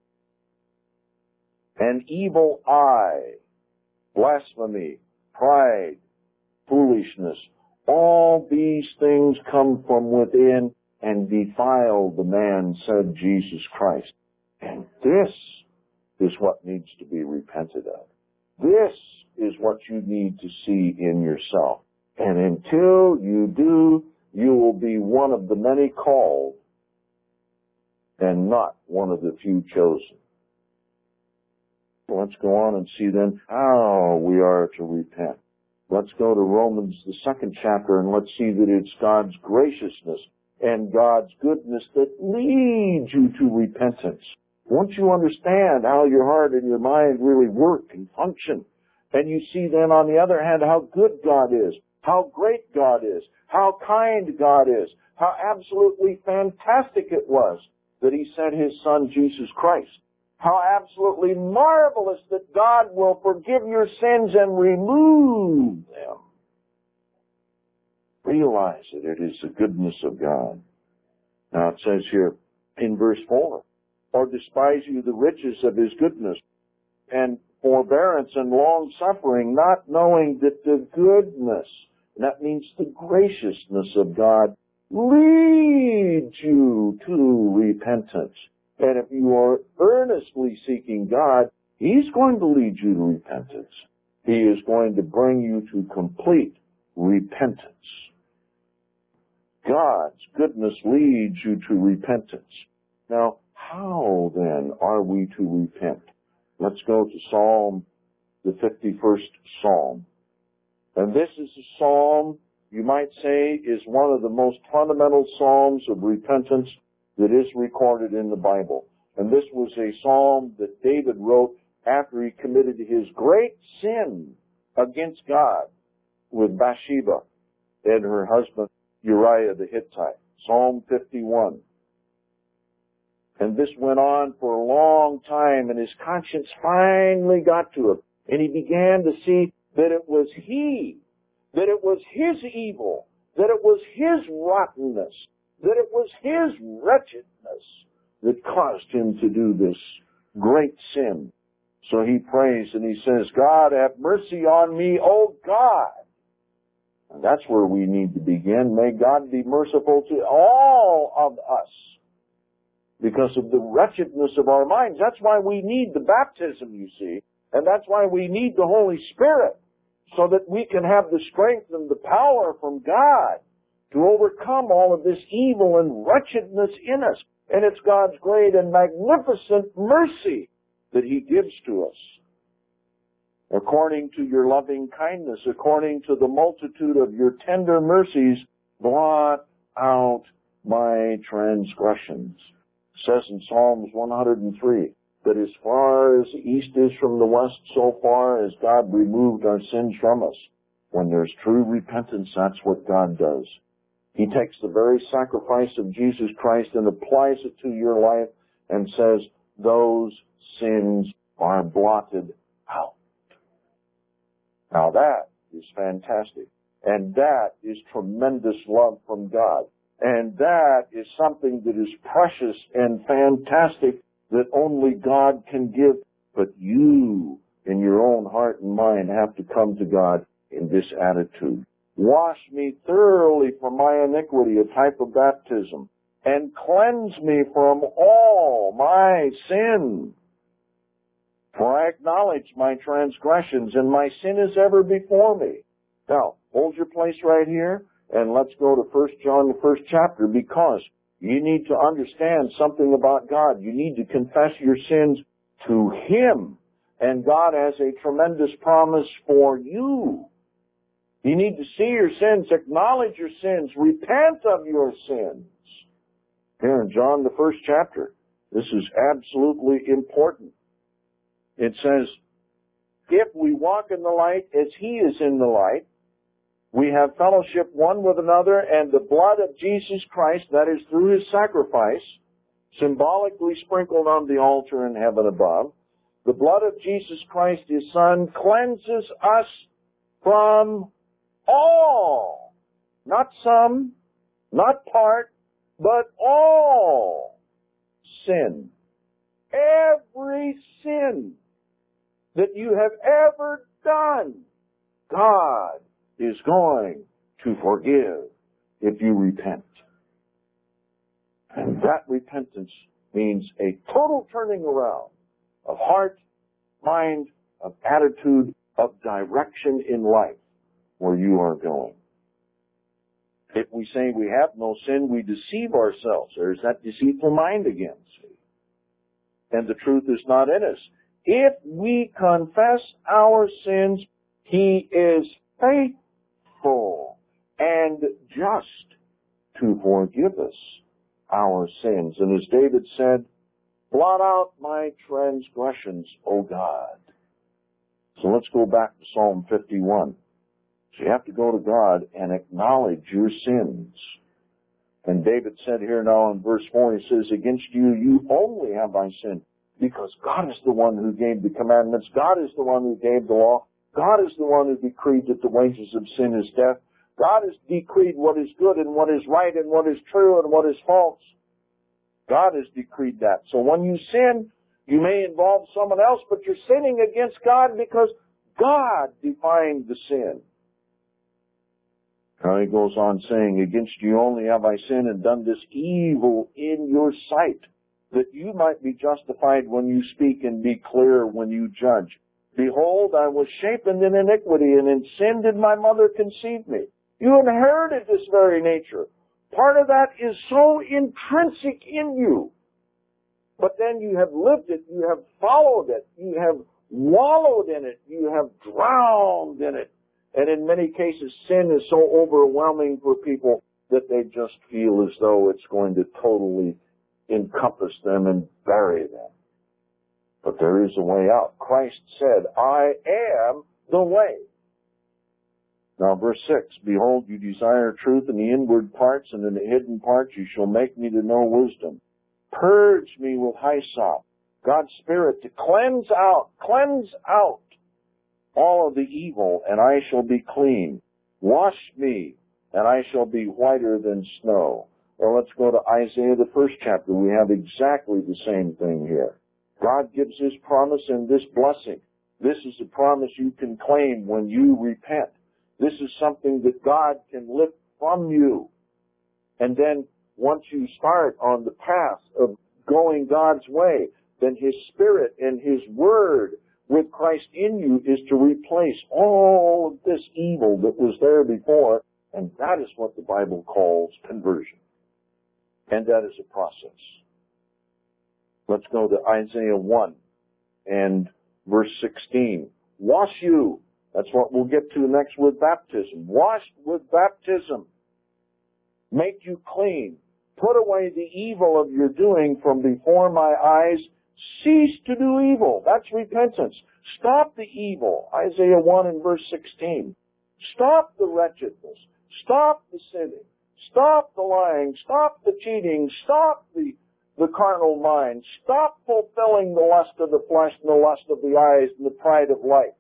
an evil eye, blasphemy, pride, foolishness. All these things come from within and defile the man, said Jesus Christ. And this is what needs to be repented of. This is what you need to see in yourself. And until you do, you will be one of the many called and not one of the few chosen. Let's go on and see then how we are to repent. Let's go to Romans, the second chapter, and let's see that it's God's graciousness and God's goodness that leads you to repentance. Once you understand how your heart and your mind really work and function, and you see then on the other hand how good God is, how great God is, how kind God is, how absolutely fantastic it was that He sent His Son, Jesus Christ. How absolutely marvelous that God will forgive your sins and remove them. Realize that it is the goodness of God. Now it says here in verse four, or despise you the riches of His goodness and forbearance and long suffering, not knowing that the goodness, and that means the graciousness of God, leads you to repentance. And if you are earnestly seeking God, He's going to lead you to repentance. He is going to bring you to complete repentance. God's goodness leads you to repentance. Now, how then are we to repent? Let's go to Psalm, the fifty-first Psalm. And this is a psalm, you might say, is one of the most fundamental psalms of repentance that is recorded in the Bible. And this was a psalm that David wrote after he committed his great sin against God with Bathsheba and her husband Uriah the Hittite. Psalm fifty-one. And this went on for a long time, and his conscience finally got to him. And he began to see that it was he, that it was his evil, that it was his rottenness, that it was his wretchedness that caused him to do this great sin. So he prays and he says, God, have mercy on me, O God. And that's where we need to begin. May God be merciful to all of us because of the wretchedness of our minds. That's why we need the baptism, you see. And that's why we need the Holy Spirit, so that we can have the strength and the power from God to overcome all of this evil and wretchedness in us. And it's God's great and magnificent mercy that He gives to us. According to your loving kindness, according to the multitude of your tender mercies, blot out my transgressions. It says in Psalms one hundred three, that as far as the east is from the west, so far as God removed our sins from us. When there's true repentance, that's what God does. He takes the very sacrifice of Jesus Christ and applies it to your life and says, those sins are blotted out. Now that is fantastic. And that is tremendous love from God. And that is something that is precious and fantastic that only God can give. But you, in your own heart and mind, have to come to God in this attitude. Wash me thoroughly from my iniquity, a type of baptism, and cleanse me from all my sin. For I acknowledge my transgressions, and my sin is ever before me. Now, hold your place right here, and let's go to First John, the first chapter, because you need to understand something about God. You need to confess your sins to Him, and God has a tremendous promise for you. You need to see your sins, acknowledge your sins, repent of your sins. Here in John, the first chapter, this is absolutely important. It says, if we walk in the light as He is in the light, we have fellowship one with another, and the blood of Jesus Christ, that is through His sacrifice, symbolically sprinkled on the altar in heaven above, the blood of Jesus Christ, His Son, cleanses us from all, not some, not part, but all sin. Every sin that you have ever done, God is going to forgive if you repent. And that repentance means a total turning around of heart, mind, of attitude, of direction in life where you are going. If we say we have no sin, we deceive ourselves. There's that deceitful mind again, see? And the truth is not in us. If we confess our sins, He is faithful and just to forgive us our sins. And as David said, blot out my transgressions, O God. So let's go back to Psalm fifty-one. So you have to go to God and acknowledge your sins. And David said here now in verse four, he says, against you, you only have I sinned, because God is the one who gave the commandments. God is the one who gave the law. God is the one who decreed that the wages of sin is death. God has decreed what is good and what is right and what is true and what is false. God has decreed that. So when you sin, you may involve someone else, but you're sinning against God because God defined the sin. Now he goes on saying, against you only have I sinned and done this evil in your sight, that you might be justified when you speak and be clear when you judge. Behold, I was shapen in iniquity, and in sin did my mother conceive me. You inherited this very nature. Part of that is so intrinsic in you. But then you have lived it, you have followed it, you have wallowed in it, you have drowned in it. And in many cases, sin is so overwhelming for people that they just feel as though it's going to totally encompass them and bury them. But there is a way out. Christ said, I am the way. Now verse six, behold, you desire truth in the inward parts, and in the hidden parts you shall make me to know wisdom. Purge me with hyssop, God's Spirit, to cleanse out, cleanse out all of the evil, and I shall be clean. Wash me, and I shall be whiter than snow. Well, let's go to Isaiah, the first chapter. We have exactly the same thing here. God gives His promise and this blessing. This is a promise you can claim when you repent. This is something that God can lift from you. And then once you start on the path of going God's way, then His Spirit and His Word with Christ in you is to replace all of this evil that was there before. And that is what the Bible calls conversion. And that is a process. Let's go to Isaiah one and verse sixteen. Wash you. That's what we'll get to next with baptism. Washed with baptism. Make you clean. Put away the evil of your doing from before my eyes. Cease to do evil. That's repentance. Stop the evil. Isaiah one and verse sixteen. Stop the wretchedness. Stop the sinning. Stop the lying. Stop the cheating. Stop the, the carnal mind. Stop fulfilling the lust of the flesh and the lust of the eyes and the pride of life.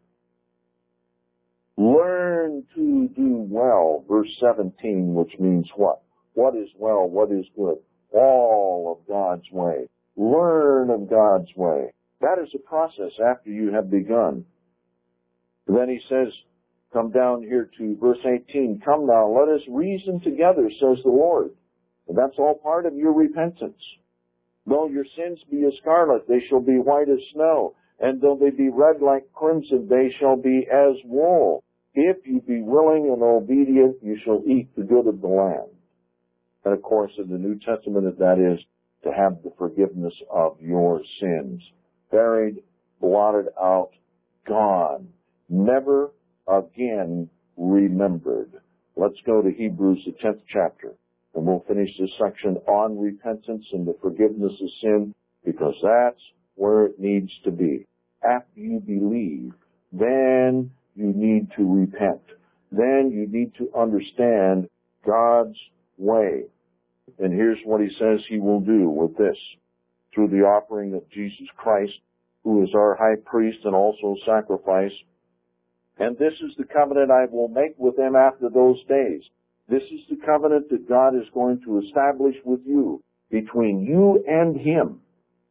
Learn to do well. Verse seventeen, which means what? What is well? What is good? All of God's way. Learn of God's way. That is a process after you have begun. Then he says, come down here to verse eighteen. Come now, let us reason together, says the Lord. And that's all part of your repentance. Though your sins be as scarlet, they shall be white as snow. And though they be red like crimson, they shall be as wool. If you be willing and obedient, you shall eat the good of the land. And of course, in the New Testament, that is to have the forgiveness of your sins. Buried, blotted out, gone. Never again remembered. Let's go to Hebrews, the tenth chapter, and we'll finish this section on repentance and the forgiveness of sin, because that's where it needs to be. After you believe, then you need to repent. Then you need to understand God's way. And here's what he says he will do with this. Through the offering of Jesus Christ, who is our high priest and also sacrifice. And this is the covenant I will make with them after those days. This is the covenant that God is going to establish with you, between you and Him.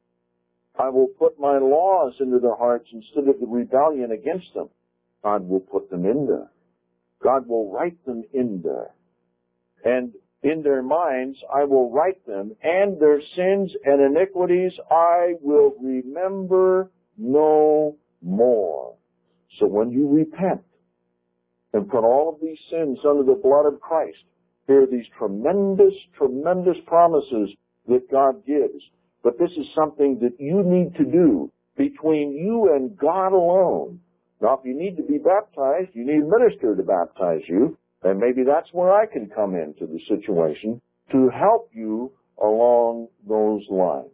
I will put my laws into their hearts instead of the rebellion against them. God will put them in there. God will write them in there. And in their minds I will write them, and their sins and iniquities I will remember no more. So when you repent and put all of these sins under the blood of Christ, here are these tremendous, tremendous promises that God gives. But this is something that you need to do between you and God alone. Now, if you need to be baptized, you need a minister to baptize you. And maybe that's where I can come into the situation to help you along those lines.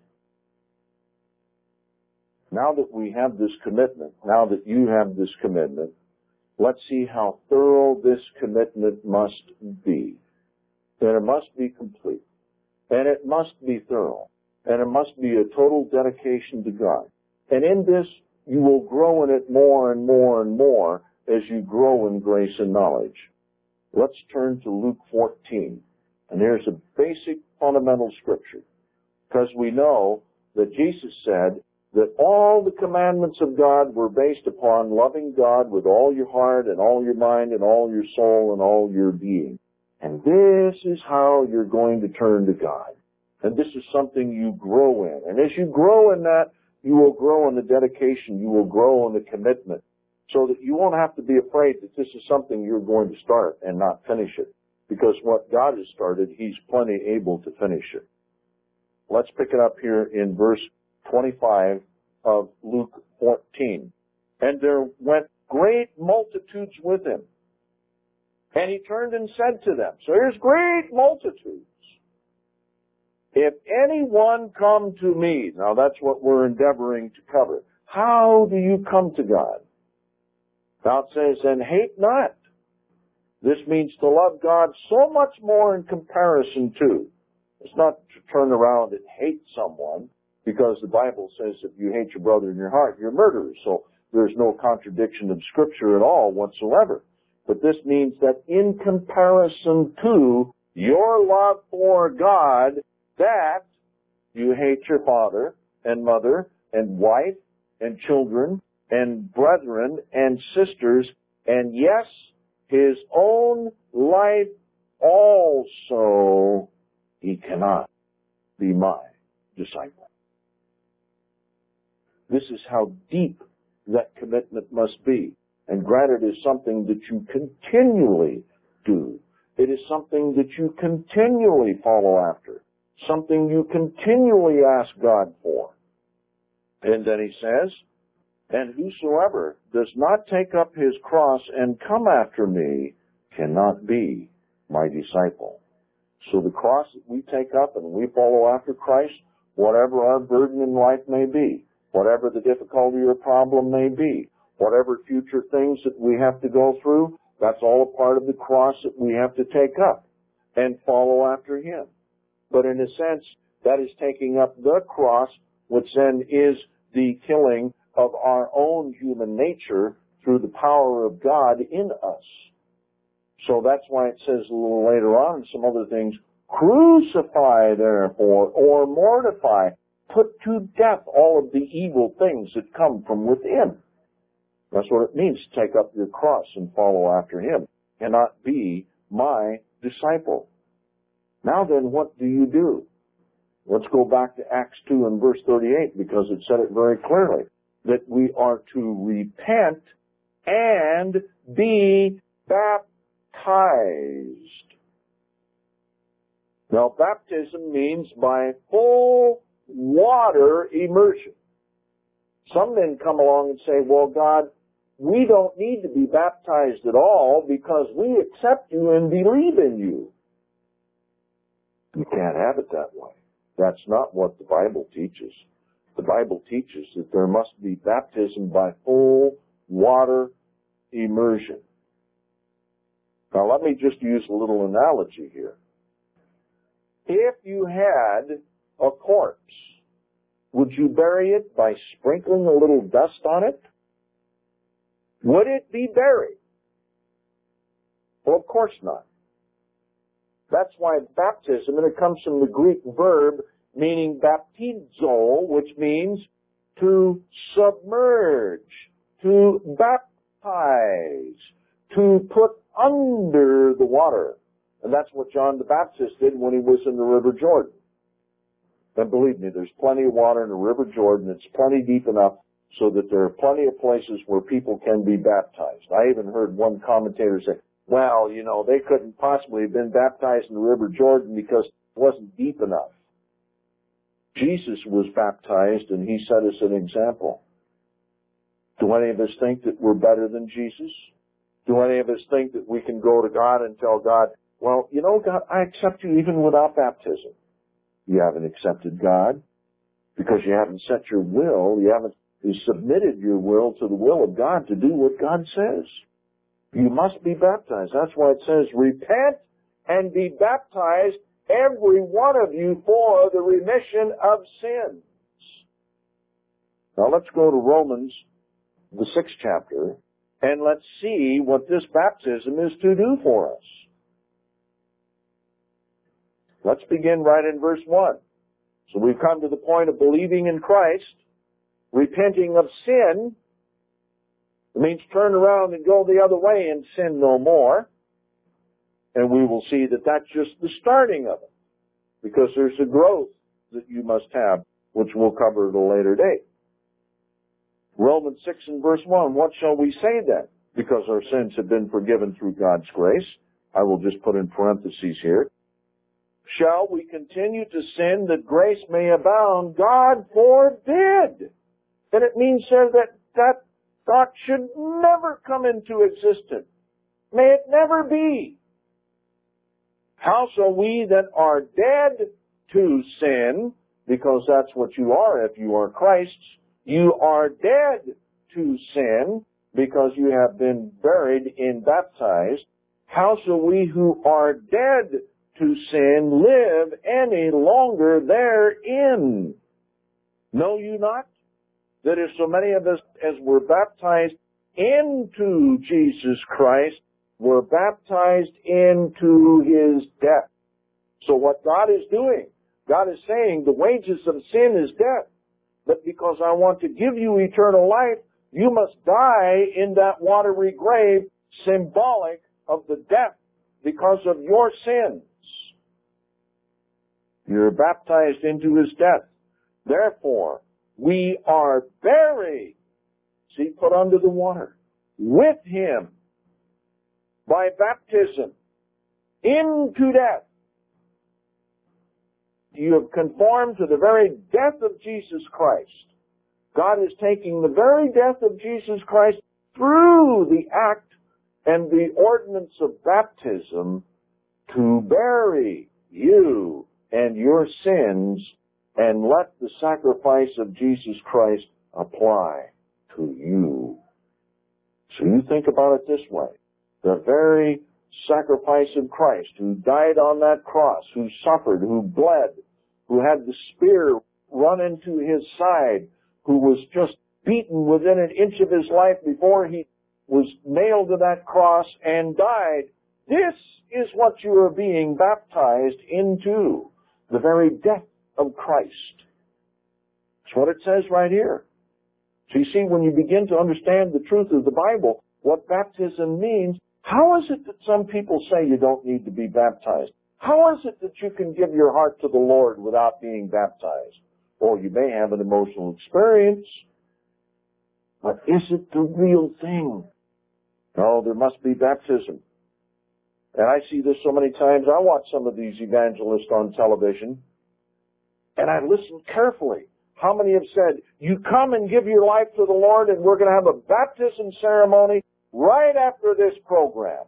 Now that we have this commitment, now that you have this commitment, let's see how thorough this commitment must be. And it must be complete. And it must be thorough. And it must be a total dedication to God. And in this, you will grow in it more and more and more as you grow in grace and knowledge. Let's turn to Luke fourteen. And here's a basic fundamental scripture. Because we know that Jesus said that all the commandments of God were based upon loving God with all your heart and all your mind and all your soul and all your being. And this is how you're going to turn to God. And this is something you grow in. And as you grow in that, you will grow in the dedication. You will grow in the commitment. So that you won't have to be afraid that this is something you're going to start and not finish it. Because what God has started, He's plenty able to finish it. Let's pick it up here in verse twenty-five of Luke fourteen. And there went great multitudes with Him. And He turned and said to them, so here's great multitudes. If anyone come to me, now that's what we're endeavoring to cover. How do you come to God? Now it says, and hate not. This means to love God so much more in comparison to. It's not to turn around and hate someone, because the Bible says if you hate your brother in your heart, you're murderers. So there's no contradiction of Scripture at all whatsoever. But this means that in comparison to your love for God, that you hate your father and mother and wife and children and brethren and sisters, and yes, his own life also, he cannot be my disciple. This is how deep that commitment must be. And granted, it is something that you continually do. It is something that you continually follow after. Something you continually ask God for. And then he says, and whosoever does not take up his cross and come after me cannot be my disciple. So the cross that we take up and we follow after Christ, whatever our burden in life may be, whatever the difficulty or problem may be, whatever future things that we have to go through, that's all a part of the cross that we have to take up and follow after Him. But in a sense, that is taking up the cross, which then is the killing of our own human nature through the power of God in us. So that's why it says a little later on in some other things, crucify therefore, or mortify, put to death all of the evil things that come from within. That's what it means to take up your cross and follow after Him. Cannot be my disciple. Now then, what do you do? Let's go back to Acts two and verse thirty-eight, because it said it very clearly, that we are to repent and be baptized. Now, baptism means by full water immersion. Some men come along and say, well, God, we don't need to be baptized at all because we accept you and believe in you. You can't have it that way. That's not what the Bible teaches. The Bible teaches that there must be baptism by full water immersion. Now let me just use a little analogy here. If you had a corpse, would you bury it by sprinkling a little dust on it? Would it be buried? Well, of course not. That's why baptism, and it comes from the Greek verb meaning baptizo, which means to submerge, to baptize, to put under the water. And that's what John the Baptist did when he was in the River Jordan. And believe me, there's plenty of water in the River Jordan. It's plenty deep enough so that there are plenty of places where people can be baptized. I even heard one commentator say, well, you know, they couldn't possibly have been baptized in the River Jordan because it wasn't deep enough. Jesus was baptized, and He set us an example. Do any of us think that we're better than Jesus? Do any of us think that we can go to God and tell God, well, you know, God, I accept you even without baptism? You haven't accepted God because you haven't set your will, you haven't you submitted your will to the will of God to do what God says. You must be baptized. That's why it says, repent and be baptized, every one of you, for the remission of sins. Now let's go to Romans, the sixth chapter, and let's see what this baptism is to do for us. Let's begin right in verse one. So we've come to the point of believing in Christ, repenting of sin. It means turn around and go the other way and sin no more. And we will see that that's just the starting of it, because there's a growth that you must have, which we'll cover at a later date. Romans six and verse one, what shall we say then? Because our sins have been forgiven through God's grace. I will just put in parentheses here. Shall we continue to sin that grace may abound? God forbid. And it means, sir, that that thought should never come into existence. May it never be. How shall we that are dead to sin, because that's what you are if you are Christ's, you are dead to sin because you have been buried and baptized. How shall we who are dead to sin live any longer therein? Know you not that if so many of us as were baptized into Jesus Christ were baptized into his death? So what God is doing, God is saying the wages of sin is death. But because I want to give you eternal life, you must die in that watery grave, symbolic of the death because of your sins. You're baptized into his death. Therefore, we are buried, see, put under the water, with him by baptism into death. You have conformed to the very death of Jesus Christ. God is taking the very death of Jesus Christ through the act and the ordinance of baptism to bury you and your sins and let the sacrifice of Jesus Christ apply to you. So you think about it this way. The very sacrifice of Christ, who died on that cross, who suffered, who bled, who had the spear run into his side, who was just beaten within an inch of his life before he was nailed to that cross and died. This is what you are being baptized into, the very death of Christ. That's what it says right here. So you see, when you begin to understand the truth of the Bible, what baptism means, how is it that some people say you don't need to be baptized? How is it that you can give your heart to the Lord without being baptized? Or you may have an emotional experience, but is it the real thing? No, there must be baptism. And I see this so many times. I watch some of these evangelists on television, and I listen carefully. How many have said, you come and give your life to the Lord, and we're going to have a baptism ceremony right after this program?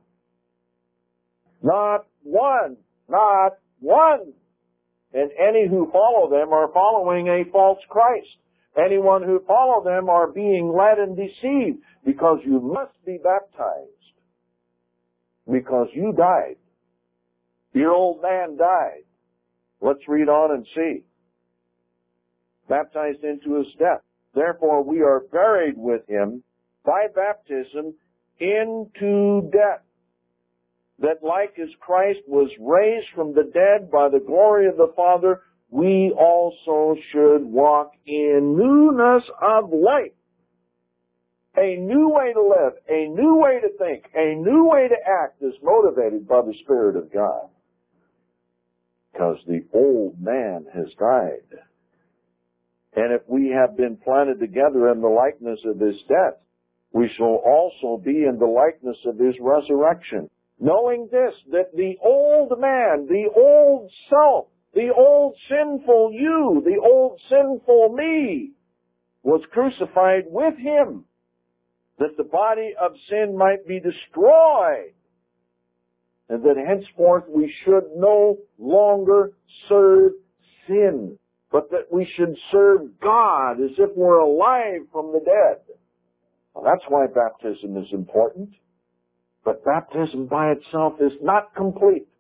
Not one. Not one. And any who follow them are following a false Christ. Anyone who follow them are being led and deceived, because you must be baptized. Because you died. Your old man died. Let's read on and see. Baptized into his death. Therefore we are buried with him by baptism into death, that like as Christ was raised from the dead by the glory of the Father, we also should walk in newness of life. A new way to live, a new way to think, a new way to act is motivated by the Spirit of God. Because the old man has died. And if we have been planted together in the likeness of his death, we shall also be in the likeness of his resurrection. Knowing this, that the old man, the old self, the old sinful you, the old sinful me, was crucified with him, that the body of sin might be destroyed, and that henceforth we should no longer serve sin, but that we should serve God as if we're alive from the dead. Well, that's why baptism is important. But baptism by itself is not complete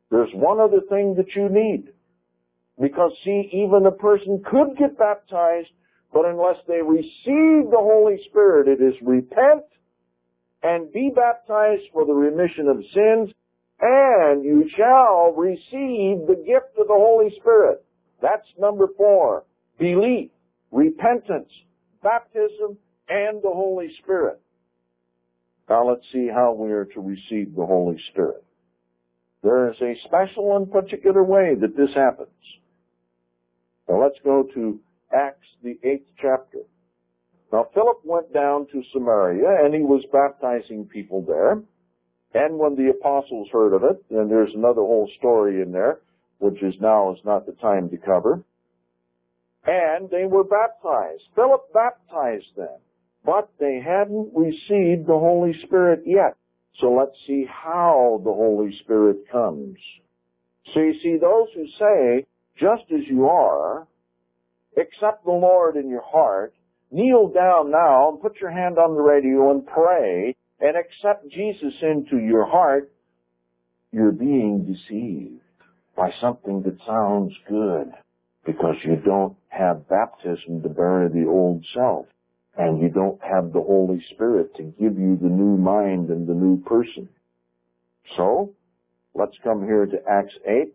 There's one other thing that you need. Because, see, even a person could get baptized, but unless they receive the Holy Spirit, it is repent and be baptized for the remission of sins, and you shall receive the gift of the Holy Spirit. That's number four. Belief, repentance, baptism, and the Holy Spirit. Now let's see how we are to receive the Holy Spirit. There is a special and particular way that this happens. Now let's go to Acts, the eighth chapter. Now Philip went down to Samaria, and he was baptizing people there. And when the apostles heard of it, and there's another whole story in there, which is now is not the time to cover, and they were baptized. Philip baptized them, but they hadn't received the Holy Spirit yet. So let's see how the Holy Spirit comes. So you see, those who say, just as you are, accept the Lord in your heart, kneel down now and put your hand on the radio and pray and accept Jesus into your heart, you're being deceived by something that sounds good, because you don't have baptism to bury the old self, and you don't have the Holy Spirit to give you the new mind and the new person. So, let's come here to Acts eight,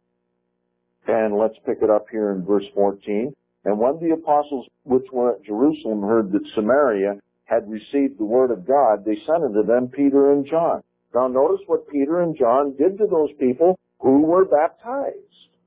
and let's pick it up here in verse fourteen. And when the apostles which were at Jerusalem heard that Samaria had received the word of God, they sent unto them Peter and John. Now notice what Peter and John did to those people who were baptized,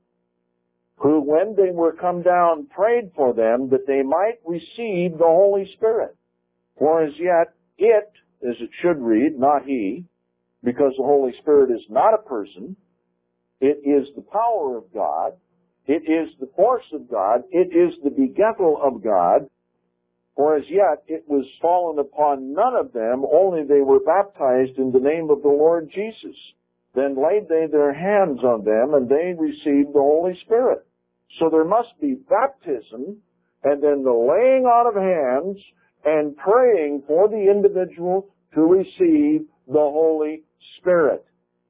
who when they were come down prayed for them that they might receive the Holy Spirit. For as yet it, as it should read, not he, because the Holy Spirit is not a person, it is the power of God, it is the force of God, it is the begettal of God. For as yet it was fallen upon none of them, only they were baptized in the name of the Lord Jesus. Then laid they their hands on them, and they received the Holy Spirit. So there must be baptism, and then the laying on of hands, and praying for the individual to receive the Holy Spirit.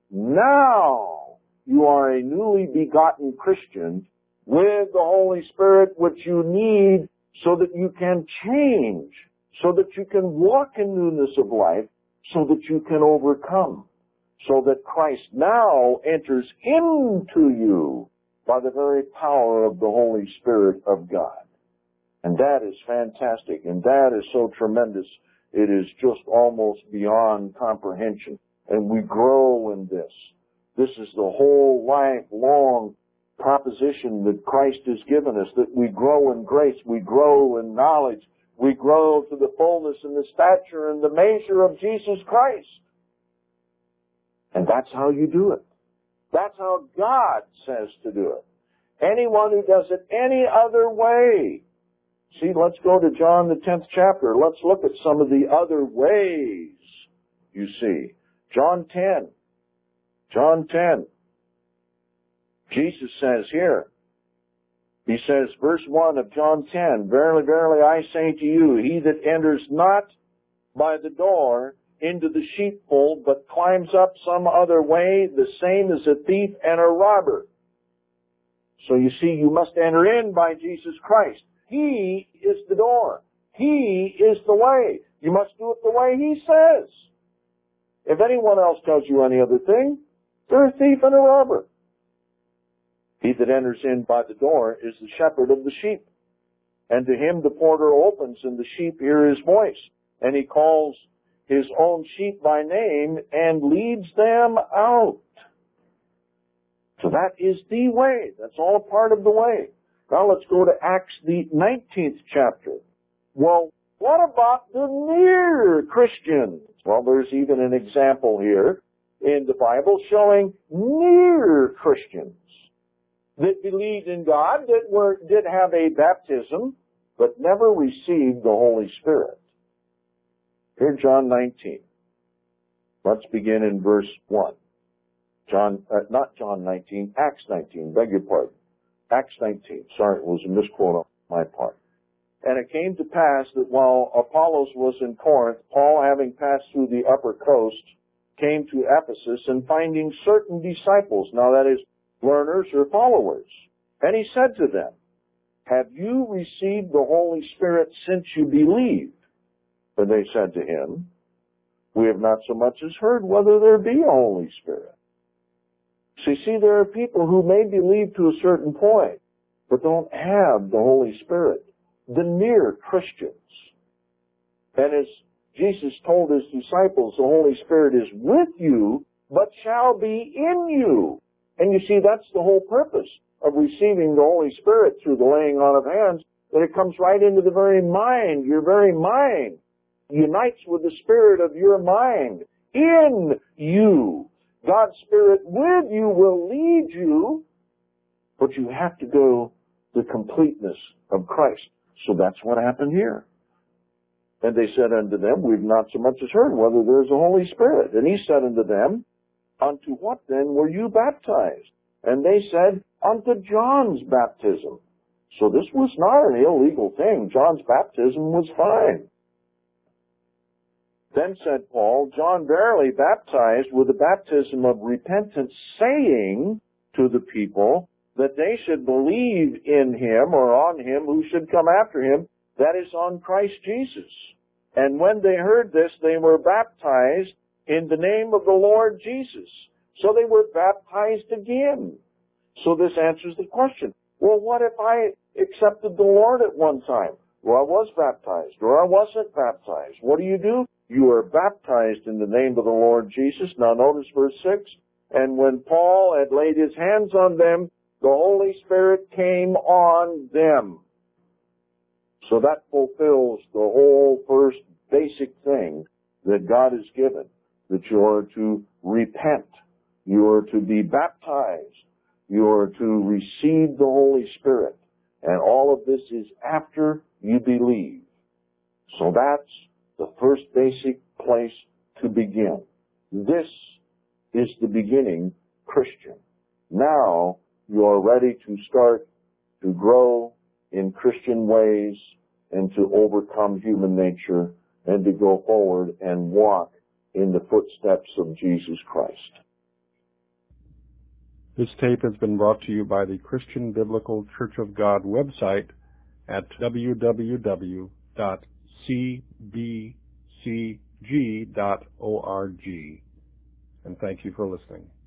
Now you are a newly begotten Christian with the Holy Spirit, which you need so that you can change, so that you can walk in newness of life, so that you can overcome, so that Christ now enters into you by the very power of the Holy Spirit of God. And that is fantastic, and that is so tremendous, it is just almost beyond comprehension. And we grow in this. This is the whole lifelong proposition that Christ has given us, that we grow in grace, we grow in knowledge, we grow to the fullness and the stature and the measure of Jesus Christ. And that's how you do it. That's how God says to do it. Anyone who does it any other way. See, let's go to John the tenth chapter. Let's look at some of the other ways, you see. John ten. John ten. Jesus says here, he says, verse one of John ten, Verily, verily, I say to you, he that enters not by the door into the sheepfold, but climbs up some other way, the same is a thief and a robber. So you see, you must enter in by Jesus Christ. He is the door. He is the way. You must do it the way he says. If anyone else tells you any other thing, they're a thief and a robber. He that enters in by the door is the shepherd of the sheep. And to him the porter opens, and the sheep hear his voice. And he calls his own sheep by name and leads them out. So that is the way. That's all a part of the way. Now let's go to Acts, the nineteenth chapter. Well, what about the near Christians? Well, there's even an example here in the Bible showing near Christians that believed in God, that were, did have a baptism, but never received the Holy Spirit. Here, John nineteen. Let's begin in verse one. John, uh, not John nineteen, Acts nineteen, beg your pardon. Acts nineteen, sorry, it was a misquote on my part. And it came to pass that while Apollos was in Corinth, Paul, having passed through the upper coast, came to Ephesus and finding certain disciples, now that is, learners or followers. And he said to them, have you received the Holy Spirit since you believed? And they said to him, we have not so much as heard whether there be a Holy Spirit. So you see, there are people who may believe to a certain point, but don't have the Holy Spirit, the mere Christians. And as Jesus told his disciples, the Holy Spirit is with you, but shall be in you. And you see, that's the whole purpose of receiving the Holy Spirit through the laying on of hands, that it comes right into the very mind, your very mind, unites with the spirit of your mind in you. God's Spirit with you will lead you, but you have to go the completeness of Christ. So that's what happened here. And they said unto them, we've not so much as heard whether there is a Holy Spirit. And he said unto them, unto what then were you baptized? And they said, unto John's baptism. So this was not an illegal thing. John's baptism was fine. Then said Paul, John verily baptized with the baptism of repentance, saying to the people that they should believe in him or on him who should come after him, that is, on Christ Jesus. And when they heard this, they were baptized in the name of the Lord Jesus. So they were baptized again. So this answers the question. Well, what if I accepted the Lord at one time? Well, I was baptized, or I wasn't baptized. What do you do? You are baptized in the name of the Lord Jesus. Now notice verse six. And when Paul had laid his hands on them, the Holy Spirit came on them. So that fulfills the whole first basic thing that God has given, that you are to repent, you are to be baptized, you are to receive the Holy Spirit, and all of this is after you believe. So that's the first basic place to begin. This is the beginning Christian. Now you are ready to start to grow in Christian ways and to overcome human nature and to go forward and walk in the footsteps of Jesus Christ. This tape has been brought to you by the Christian Biblical Church of God website at w w w dot c b c g dot org. And thank you for listening.